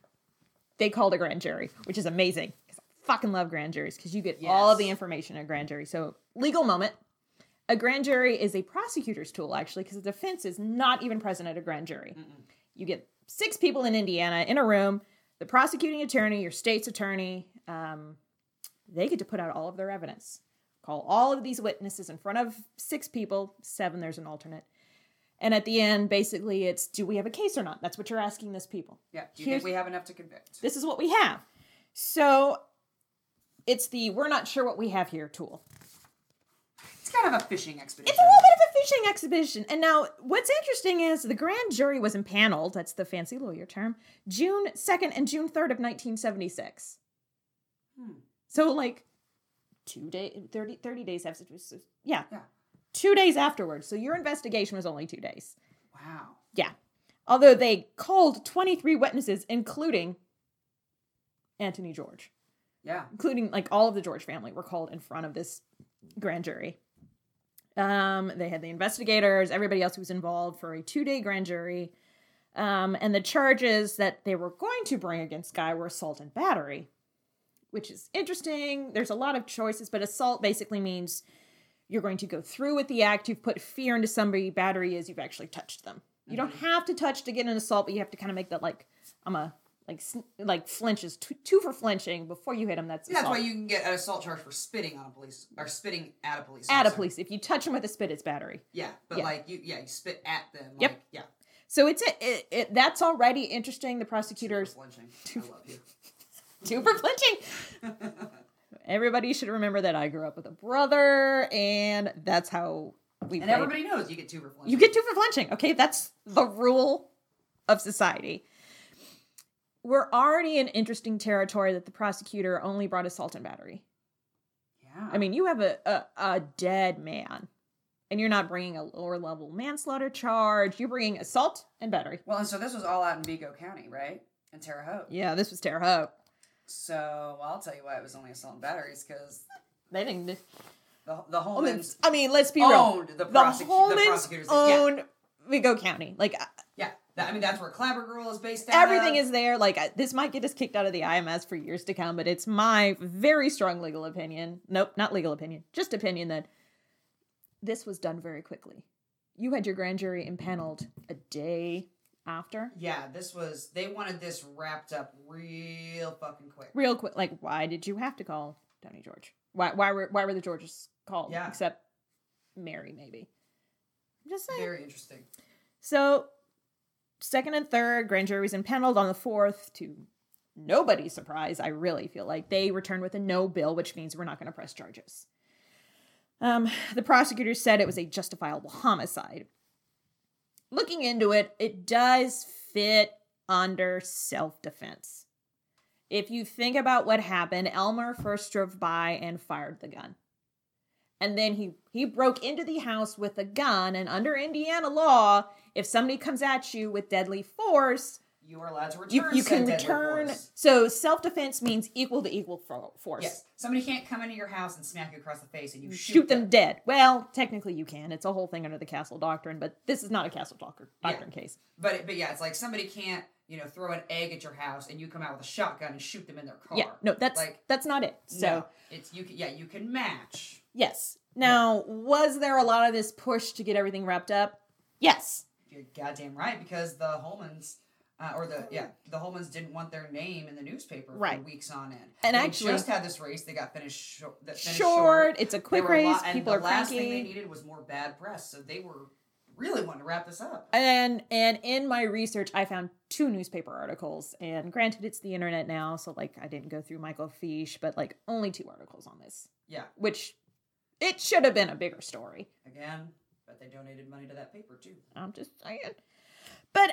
They called a grand jury, which is amazing because I fucking love grand juries because you get all of the Yes. information in a grand jury. So legal moment. A grand jury is a prosecutor's tool, actually, because the defense is not even present at a grand jury. Mm-mm. You get six people in Indiana in a room, the prosecuting attorney, your state's attorney, um, they get to put out all of their evidence. Call all of these witnesses in front of six people, seven, there's an alternate. And at the end, basically, it's, do we have a case or not? That's what you're asking this people. Yeah. Do you Here's- think we have enough to convict? This is what we have. So it's the we're not sure what we have here tool. It's kind of a fishing expedition. It's a little bit of a fishing expedition. And now, what's interesting is the grand jury was impaneled, that's the fancy lawyer term, June second and June third of nineteen seventy-six. Hmm. So, like, two days, thirty, thirty days after, yeah, Yeah. two days afterwards. So your investigation was only two days. Wow. Yeah. Although they called twenty-three witnesses, including Anthony George. Yeah. Including, like, all of the George family were called in front of this grand jury. Um, they had the investigators, everybody else who was involved for a two-day grand jury. Um, and the charges that they were going to bring against Guy were assault and battery, which is interesting. There's a lot of choices, but assault basically means you're going to go through with the act. You've put fear into somebody. Battery is you've actually touched them. You don't have to touch to get an assault, but you have to kind of make that like, I'm a, like, sn- like flinches, two, two for flinching before you hit them. That's Yeah, assault. that's why you can get an assault charge for spitting on a police, or spitting at a police At a officer. police. If you touch them with a spit, it's battery. Yeah, but Yeah. like, you, yeah, you spit at them. Like, Yep. Yeah. So it's a, it, it, that's already interesting. The prosecutors, Super flinching. I love you. two for flinching. Everybody should remember that I grew up with a brother, and that's how we And played. everybody knows you get two for flinching. You get two for flinching. Okay, that's the rule of society. We're already in interesting territory that the prosecutor only brought assault and battery. Yeah. I mean, you have a, a, a dead man. And you're not bringing a lower level manslaughter charge. You're bringing assault and battery. Well, and so this was all out in Vigo County, right? In Terre Haute. Yeah, this was Terre Haute. So, well, I'll tell you why it was only assault and batteries, because They didn't. the, the Holmans I mean, let's be owned real. the, The prosecu- the Holmans prosecutors. owned Vigo County. Like, Yeah. That, I mean, that's where Clabber Girl is based out everything of. is there. Like, I- this might get us kicked out of the I M S for years to come, but it's my very strong legal opinion. Nope, not legal opinion. Just opinion that this was done very quickly. You had your grand jury impaneled a day after. Yeah, this was, they wanted this wrapped up real fucking quick. Real quick. Like, why did you have to call Tony George? Why, why were, why were the Georges called? Yeah. Except Mary, maybe. I'm just saying. Very interesting. So, second and third, grand jury was impaneled on the fourth. To nobody's surprise, I really feel like they returned with a no bill, which means we're not going to press charges. Um, the prosecutors said it was a justifiable homicide. Looking into it, it does fit under self-defense. If you think about what happened, Elmer first drove by and fired the gun. And then he, he broke into the house with a gun, and under Indiana law, if somebody comes at you with deadly force, You are allowed to return you, you said can deadly return. force. So self-defense means equal to equal fo- force. Yes. Somebody can't come into your house and smack you across the face and you shoot, Shoot them dead. Well, technically you can. It's a whole thing under the Castle Doctrine, but this is not a Castle Doctrine, doctrine Yeah. case. But but yeah, it's like somebody can't, you know, throw an egg at your house and you come out with a shotgun and shoot them in their car. Yeah, no, that's like that's not it. So no, it's you. Can, yeah, you can match. yes. Now, was there a lot of this push to get everything wrapped up? Yes. You're goddamn right, because the Holmans, uh, or the yeah, the Holmans didn't want their name in the newspaper for Right. weeks on end. And they actually- just had this race. They got finished, shor- that finished Short. short. It's a They quick were a race. lot- and People the are last cranky. thing they needed was more bad press, so they were really wanting to wrap this up. And and in my research, I found two newspaper articles. And granted, it's the internet now, so like I didn't go through Michael Fish, but like only two articles on this, Yeah, which it should have been a bigger story. again, but they donated money to that paper too. I'm just saying. But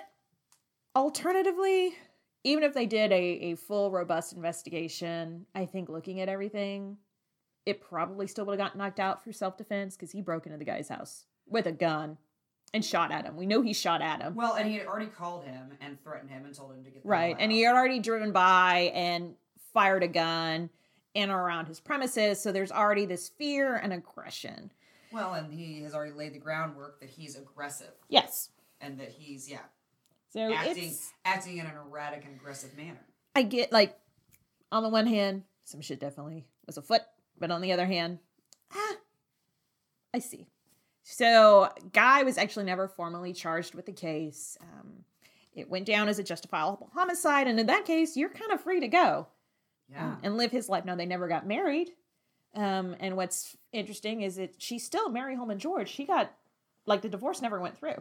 alternatively, even if they did a, a full, robust investigation, I think looking at everything, it probably still would have got knocked out for self-defense because he broke into the guy's house with a gun and shot at him. We know he shot at him. Well, and he had already called him and threatened him and told him to get the Right. hell And out. he had already driven by and fired a gun in or around his premises. So there's already this fear and aggression. Well, and he has already laid the groundwork that he's aggressive Yes. and that he's yeah So acting it's, acting in an erratic and aggressive manner. I get like, on the one hand, some shit definitely was afoot. But on the other hand, ah, I see. So Guy was actually never formally charged with the case. Um, it went down as a justifiable homicide. And in that case, you're kind of free to go. Yeah. um, and live his life. Now, they never got married. Um, and what's interesting is that she's still Mary Holman George. She got, like, the divorce never went through.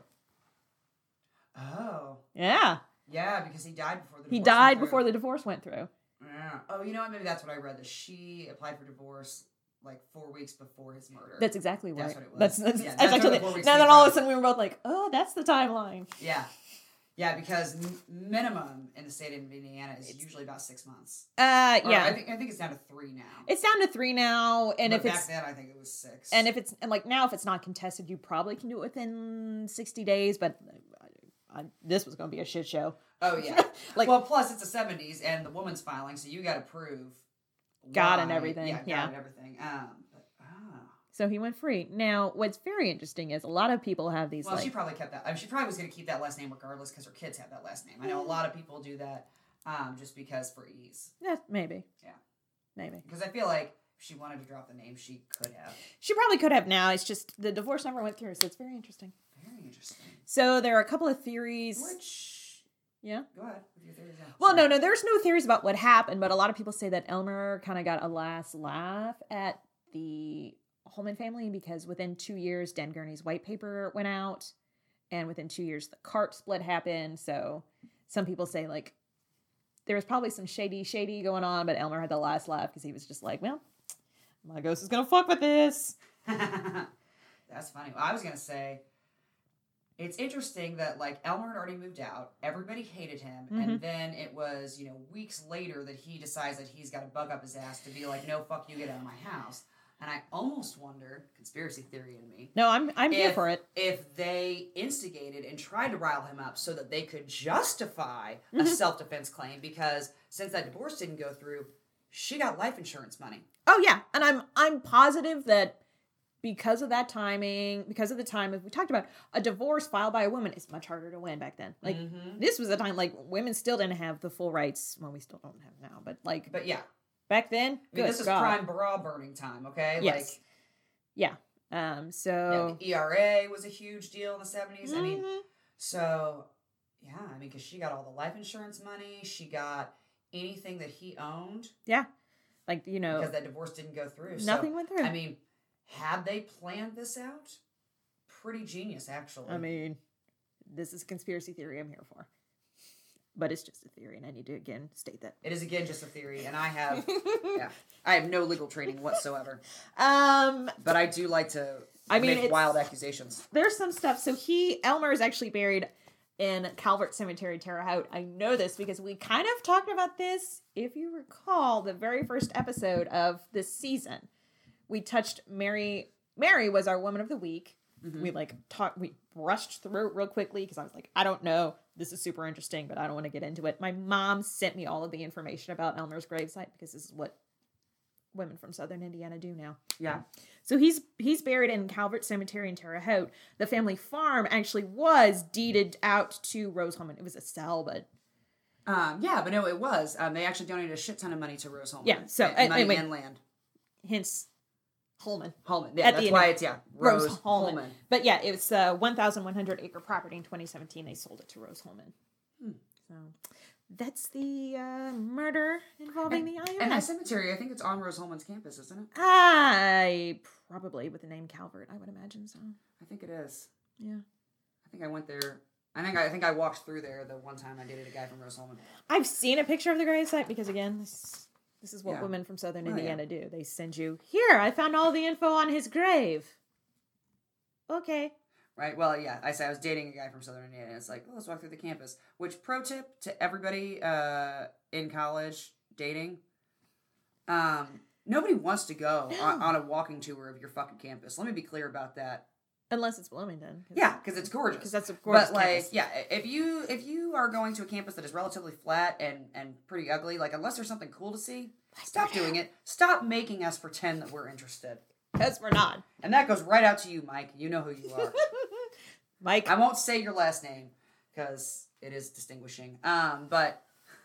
Oh. Yeah. Yeah, because he died before the divorce He went died through. before the divorce went through. Yeah. Oh, you know what? Maybe that's what I read. That she applied for divorce like four weeks before his murder. That's exactly right. That's what it was. That's, that's, Yeah, that's that's what actually, the four weeks now then came all of a from. sudden we were both like, oh, that's the timeline. Yeah. Yeah, because m- minimum in the state of Indiana is usually about six months. Uh, Or yeah. I think I think it's down to three now. It's down to three now. And but if back it's, then, I think it was six. and if it's, and like now, if it's not contested, you probably can do it within sixty days, but I, I, this was going to be a shit show. Oh yeah. Like- well, plus it's the seventies and the woman's filing, so you got to prove God and why- everything, Yeah, God yeah. and everything. Um, but, ah. So he went free. Now, what's very interesting is a lot of people have these Well, like, she probably kept that. I mean, she probably was going to keep that last name regardless because her kids have that last name. I know a lot of people do that um, just because for ease. yeah, maybe. Yeah. Maybe. Because I feel like if she wanted to drop the name, she could have. She probably could have now. It's just the divorce never went through, so it's very interesting. Very interesting. So there are a couple of theories. Which. Yeah. Go ahead with your theories. Yeah. Well, Sorry. no, no, there's no theories about what happened, but a lot of people say that Elmer kind of got a last laugh at the Holman family because within two years, Dan Gurney's white paper went out, and within two years, the cart split happened. So some people say, like, there was probably some shady, shady going on, but Elmer had the last laugh because he was just like, well, my ghost is going to fuck with this. That's funny. Well, I was going to say, it's interesting that, like, Elmer had already moved out. Everybody hated him. Mhm. And then it was, you know, weeks later that he decides that he's got to bug up his ass to be like, no, fuck you, get out of my house. And I almost wonder, conspiracy theory in me, No, I'm I'm here if, for it. if they instigated and tried to rile him up so that they could justify Mm-hmm. a self-defense claim, because since that divorce didn't go through, she got life insurance money. Oh yeah, and I'm I'm positive that because of that timing, because of the time, as we talked about, a divorce filed by a woman is much harder to win back then. Like Mhm. this was a time like women still didn't have the full rights. Well, we still don't have now, but like But yeah, back then, I mean, good this is God. prime bra burning time, okay? Yes. Like, Yeah. Um. yeah, So. the E R A was a huge deal in the seventies. I mean, Mhm. so, yeah, I mean, because she got all the life insurance money. She got anything that he owned Yeah. Like you know, because that divorce didn't go through. nothing so, went through. I mean, had they planned this out? Pretty genius, actually. I mean, this is a conspiracy theory I'm here for. But it's just a theory, and I need to again state that. it is, again, just a theory, and I have, yeah, I have no legal training whatsoever. Um, But I do like to I mean, make it's- wild accusations. there's some stuff. So he, Elmer is actually buried in Calvert Cemetery, Terre Haute. I know this because we kind of talked about this, if you recall, the very first episode of this season. We touched Mary. Mary was our woman of the week. Mhm. We like talked, we brushed through it real quickly because I was like, I don't know. This is super interesting, but I don't want to get into it. My mom sent me all of the information about Elmer's gravesite because this is what women from Southern Indiana do now. Yeah. So he's he's buried in Calvert Cemetery in Terre Haute. The family farm actually was deeded out to Rose Holman. It was a cell, but Um, yeah, but no, it was. Um, they actually donated a shit ton of money to Rose Holman. Yeah, so, And- and- money anyway. and land. hence Holman. Holman. Yeah, At the that's end why of- it's, yeah, Rose, Rose, Holman. Holman. But yeah, it was a one thousand one hundred acre property in twenty seventeen. They sold it to Rose Holman. Hmm. So that's the uh, murder involving the I And that R S. cemetery, I think it's on Rose Holman's campus, isn't it? I probably with the name Calvert, I would imagine so. I think it is. Yeah. I think I went there. I think I, I think I walked through there the one time I dated a guy from Rose Holman. I've seen a picture of the gravesite because again, this this is what Yeah. women from Southern Oh, yeah. Indiana do. They send you here. I found all the info on his grave. Okay. Right? Well, yeah. I said I was dating a guy from Southern Indiana. And it's like, oh, let's walk through the campus. Which, pro tip to everybody uh, in college dating, um, nobody wants to go on, on a walking tour of your fucking campus. Let me be clear about that. Unless it's Bloomington. Yeah, because it's gorgeous. Because that's a gorgeous But like, campus. yeah, if you if you are going to a campus that is relatively flat and and pretty ugly, like unless there's something cool to see, stop doing it. Stop making us pretend that we're interested. Because we're not. And that goes right out to you, Mike. You know who you are. Mike. I won't say your last name because it is distinguishing. Um, but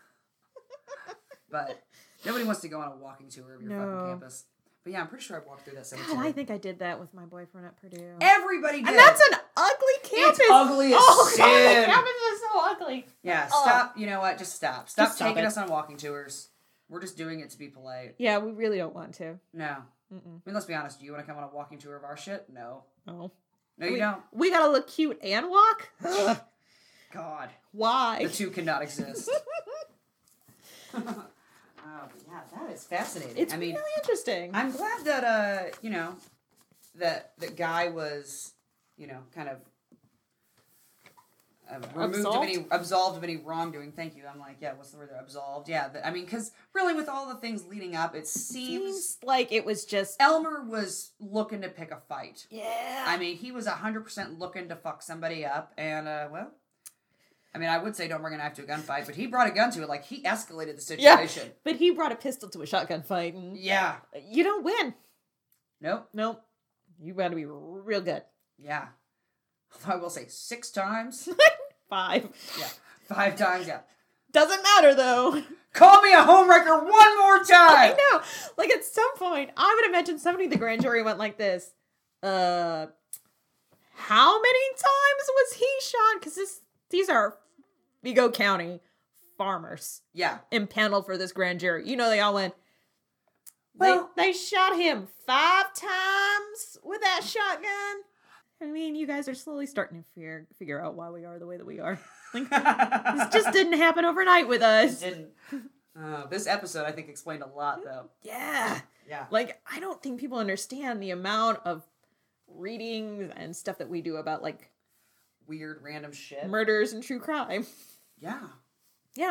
but nobody wants to go on a walking tour of your No. fucking campus. But yeah, I'm pretty sure I walked through that cemetery. God, I think I did that with my boyfriend at Purdue. Everybody did. And that's an ugly campus. It's ugly as oh, God, sin. the campus is so ugly. Yeah, Oh. stop. You know what? Just stop. Stop Just stop taking it. us on walking tours. We're just doing it to be polite. Yeah, we really don't want to. No. Mm-mm. I mean, let's be honest. Do you want to come on a walking tour of our shit? No. No. No, you we, don't. We gotta look cute and walk? God. Why? The two cannot exist. Oh, but yeah, that is fascinating. It's I mean, really interesting. I'm glad that, uh, you know, that the guy was, you know, kind of uh, removed Absolved? of any, absolved of any wrongdoing. Thank you. I'm like, yeah, what's the word there? Absolved. Yeah, the, I mean, because really with all the things leading up, it seems Seems like it was just. Elmer was looking to pick a fight. Yeah. I mean, he was one hundred percent looking to fuck somebody up, and, uh, well, I mean, I would say don't bring a knife to a gunfight, but he brought a gun to it. Like, he escalated the Yeah. situation. But he brought a pistol to a shotgun fight, and Yeah. you don't win. Nope. Nope. You gotta be real good. Yeah. Although I will say six times. Five. Yeah. Five times, yeah. Doesn't matter though. Call me a homewrecker one more I time! know. Like at some point, I would imagine somebody in the grand jury went like this. Uh, how many times was he shot? Because this, these are Vigo County farmers Yeah. impaneled for this grand jury. You know, they all went. Well- they they shot him five times with that shotgun. I mean, you guys are slowly starting to figure figure out why we are the way that we are. Like, this just didn't happen overnight with It us. didn't. Uh, this episode, I think, explained a lot, though. Yeah. Yeah. Like, I don't think people understand the amount of readings and stuff that we do about, like, Weird, random shit. murders and true crime. Yeah. Yeah.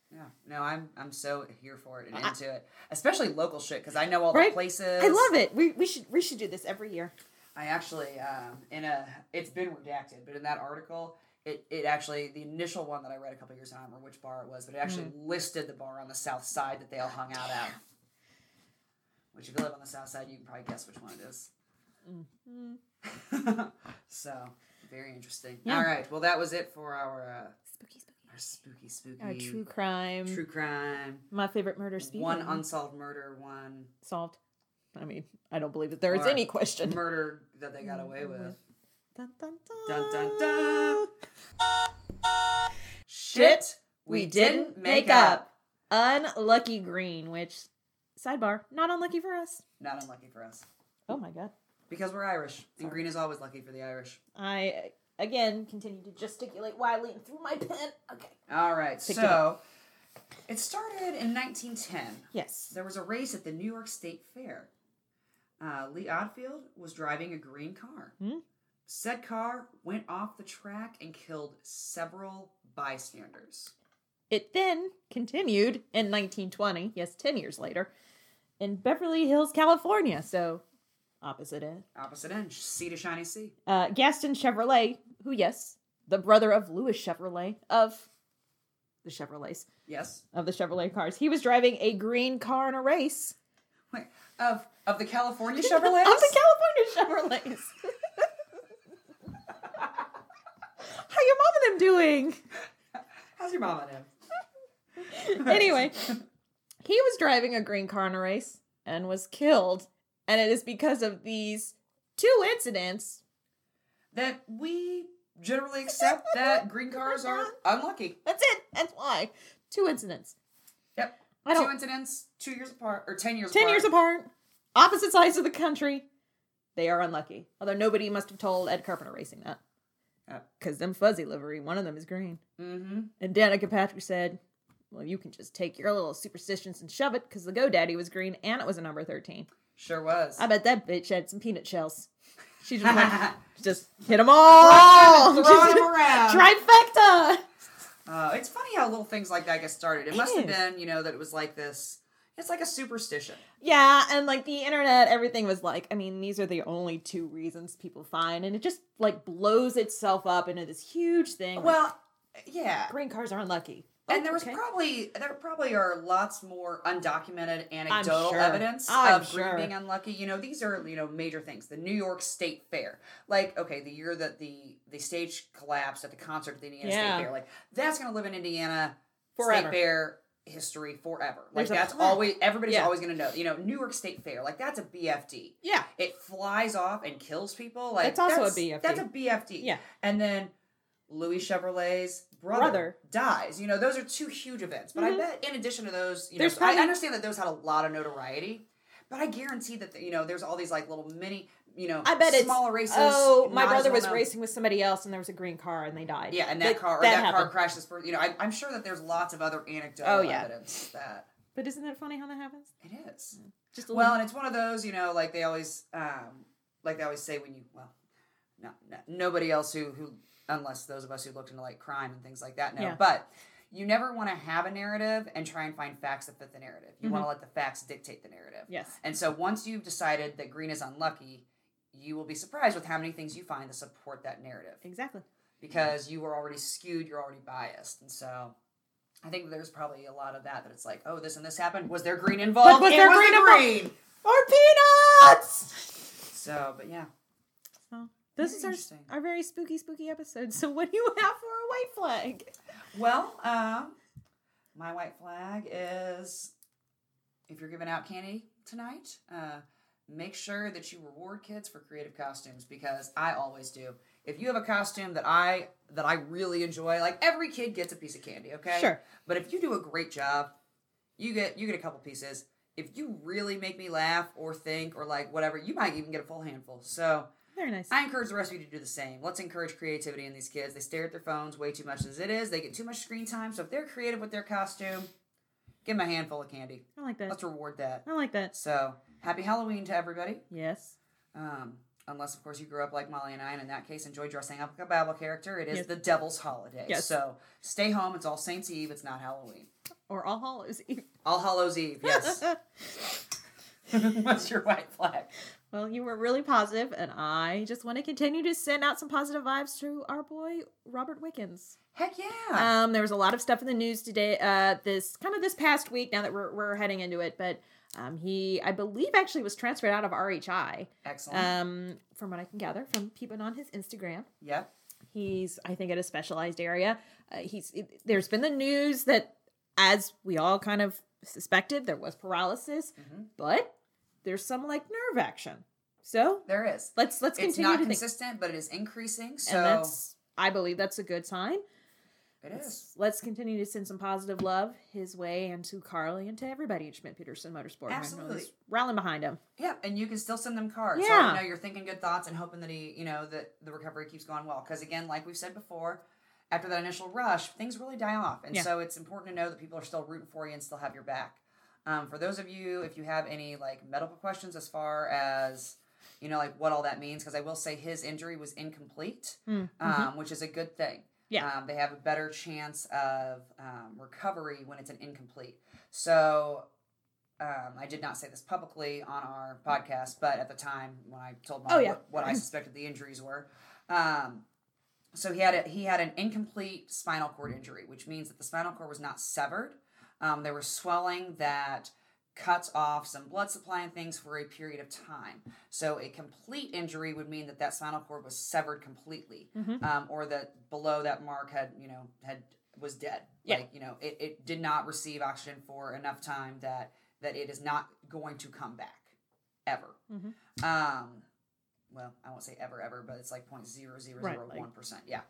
Yeah, no, I'm I'm so here for it and into it, especially local shit because I know all Right? the places. I love it. We we should we should do this every year. I actually um, in a it's been redacted, but in that article, it it actually the initial one that I read a couple years ago, I don't remember which bar it was, but it actually mm. listed the bar on the south side that they all hung out at. Which, if you live on the south side, you can probably guess which one it is. Mm-hmm. So very interesting. Yeah. All right, well that was it for our uh, spooky spooky. Our spooky, spooky. Our true crime. True crime. My favorite murder speed. One unsolved murder, one... Solved. I mean, I don't believe that there is any question. Murder that they got away with. Dun, dun, dun. Dun, dun, dun. Shit we didn't make up. Unlucky Green, which, sidebar, not unlucky for us. Not unlucky for us. Oh my god. Because we're Irish. And green is always lucky for the Irish. I... Again, continue to gesticulate wildly and through my pen. Okay. All right. Picked so, it, it started in nineteen ten. Yes. There was a race at the New York State Fair. Uh, Lee Oldfield was driving a green car. Hmm? Said car went off the track and killed several bystanders. It then continued in nineteen twenty, yes, ten years later, in Beverly Hills, California. So... Opposite end. Opposite end. Sea to shiny sea. Uh, Gaston Chevrolet, who, yes, the brother of Louis Chevrolet, of the Chevrolets. Yes. Of the Chevrolet cars. He was driving a green car in a race. Wait, of of the California Chevrolets? Of the California Chevrolets. How your mom and them doing? How's your mom and him? Anyway, he was driving a green car in a race and was killed. And it is because of these two incidents that we generally accept that green cars are unlucky. That's it. That's why. Two incidents. Yep. I don't, two incidents, two years apart, or ten years ten apart. Ten years apart. Opposite sides of the country. They are unlucky. Although nobody must have told Ed Carpenter Racing that. Because them fuzzy livery, one of them is green. Mm-hmm. And Danica Patrick said, well, you can just take your little superstitions and shove it because the GoDaddy was green and it was a number thirteen. Sure was. I bet that bitch had some peanut shells. She just went, just hit them all. Throwing them around. Trifecta. Uh, it's funny how little things like that get started. It, it must is. have been, you know, that it was like this. It's like a superstition. Yeah, and like the internet, everything was like, I mean, these are the only two reasons people find, and it just like blows itself up into this huge thing. Well, like, yeah. Green cars are unlucky. And there was okay. probably, there probably are lots more undocumented anecdotal sure. evidence I'm of sure. green being unlucky. You know, these are, you know, major things. The New York State Fair. Like, okay, the year that the, the stage collapsed at the concert at the Indiana yeah. State Fair. Like, that's going to live in Indiana forever. State Fair history forever. Like, There's that's always, everybody's yeah. always going to know. You know, New York State Fair. Like, that's a B F D. Yeah. It flies off and kills people. Like, it's also that's, a B F D. That's a B F D. Yeah. And then Louis Chevrolet's brother, brother dies. You know, those are two huge events. But mm-hmm. I bet in addition to those, you there's know, probably... I understand that those had a lot of notoriety, but I guarantee that, you know, there's all these like little mini, you know, I bet smaller it's, races. Oh, my brother well was known. racing with somebody else and there was a green car and they died. Yeah, and that, that car, or that, that car crashed this person. You know, I, I'm sure that there's lots of other anecdotal oh, yeah. evidence that. But isn't that funny how that happens? It is. Just a well, little... and it's one of those, you know, like they always, um, like they always say when you, well, no, no nobody else who, who, unless those of us who looked into like crime and things like that know, yeah. but you never want to have a narrative and try and find facts that fit the narrative. You mm-hmm. want to let the facts dictate the narrative. Yes. And so once you've decided that green is unlucky, you will be surprised with how many things you find that support that narrative. Exactly. Because you were already skewed, you're already biased. And so I think there's probably a lot of that, that it's like, oh, this and this happened. Was there green involved? But was it there was green the involved? Or peanuts! So, but yeah. So, this is our, our very spooky, spooky episode. So what do you have for a white flag? Well, um, my white flag is, if you're giving out candy tonight, uh, make sure that you reward kids for creative costumes, because I always do. If you have a costume that I that I really enjoy, like every kid gets a piece of candy, okay? Sure. But if you do a great job, you get you get a couple pieces. If you really make me laugh or think or like whatever, you might even get a full handful. So very nice. I encourage the rest of you to do the same. Let's encourage creativity in these kids. They stare at their phones way too much as it is. They get too much screen time. So if they're creative with their costume, give them a handful of candy. I like that. Let's reward that. I like that. So happy Halloween to everybody. Yes. Um, unless of course you grew up like Molly and I, and in that case enjoy dressing up like a Bible character, it is Yes. the devil's holiday. Yes. So stay home. It's All Saints Eve. It's not Halloween. Or All Hallows Eve. All Hallows Eve. Yes. What's your white flag? Well, you were really positive, and I just want to continue to send out some positive vibes to our boy Robert Wickens. Heck yeah. Um, there was a lot of stuff in the news today, uh, this kind of this past week. Now that we're we're heading into it, but um, he, I believe, actually was transferred out of R H I. Excellent. Um, from what I can gather from peeping on his Instagram. Yep. He's, I think, at a specialized area. Uh, he's. It, there's been the news that, as we all kind of suspected, there was paralysis, Mm-hmm. but there's some like nerve action. So There is. let's let's It's continue not to think. consistent, but it is increasing. So And that's, I believe, that's a good sign. it Let's, is. let's continue to send some positive love his way and to Carly and to everybody at Schmidt-Peterson Motorsport. Absolutely. Rallying behind him. Yeah, and you can still send them cards. Yeah. So, you know, you're thinking good thoughts and hoping that he, you know, that the recovery keeps going well. Because again, like we've said before, after that initial rush, things really die off. And Yeah. so it's important to know that people are still rooting for you and still have your back. Um, for those of you, if you have any like medical questions as far as, you know, like what all that means, because I will say his injury was incomplete, Mm-hmm. um, which is a good thing. Yeah. Um, they have a better chance of um, recovery when it's an incomplete. So um, I did not say this publicly on our podcast, but at the time when I told Mom Oh, yeah. what, what I suspected the injuries were, um, so he had a, he had an incomplete spinal cord injury, which means that the spinal cord was not severed. Um, there was swelling that cuts off some blood supply and things for a period of time. So a complete injury would mean that that spinal cord was severed completely, Mhm. um, or that below that mark had, you know, had was dead. Yeah. Like, you know, it, it did not receive oxygen for enough time that that it is not going to come back ever. Mhm. Um, well, I won't say ever, ever, but it's like point zero zero zero Right, one percent. Yeah.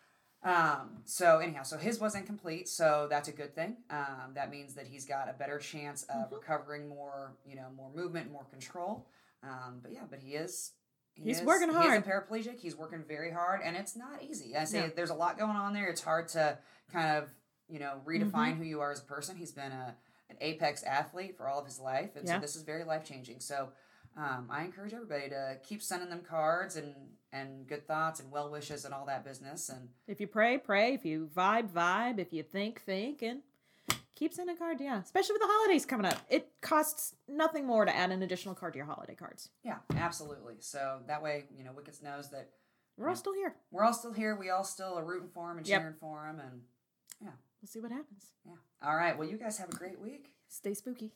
Um, so anyhow, so his was incomplete, so that's a good thing. Um, that means that he's got a better chance of Mhm. recovering more, you know, more movement, more control. Um, but yeah, but he is, he He's is- working He hard. is a paraplegic. He's working very hard, and it's not easy. I say No. there's a lot going on there. It's hard to kind of, you know, redefine Mm-hmm. who you are as a person. He's been a an apex athlete for all of his life, and Yeah. so this is very life changing. So um, I encourage everybody to keep sending them cards and and good thoughts and well wishes and all that business. And If you pray, pray. If you vibe, vibe. If you think, think. And keep sending cards, yeah. Especially with the holidays coming up. It costs nothing more to add an additional card to your holiday cards. yeah, absolutely. So that way, you know, Wickets knows that We're all Yeah. still here. we're all still here. We all still are rooting for him and Yep. cheering for him. And We'll see what happens. yeah. All right. Well, you guys have a great week. Stay spooky.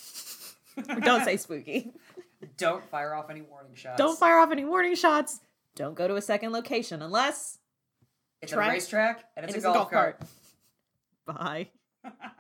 Or don't say spooky. Don't fire off any warning shots. Don't fire off any warning shots. Don't go to a second location unless It's try- a racetrack and it's it a is golf, cart. Bye.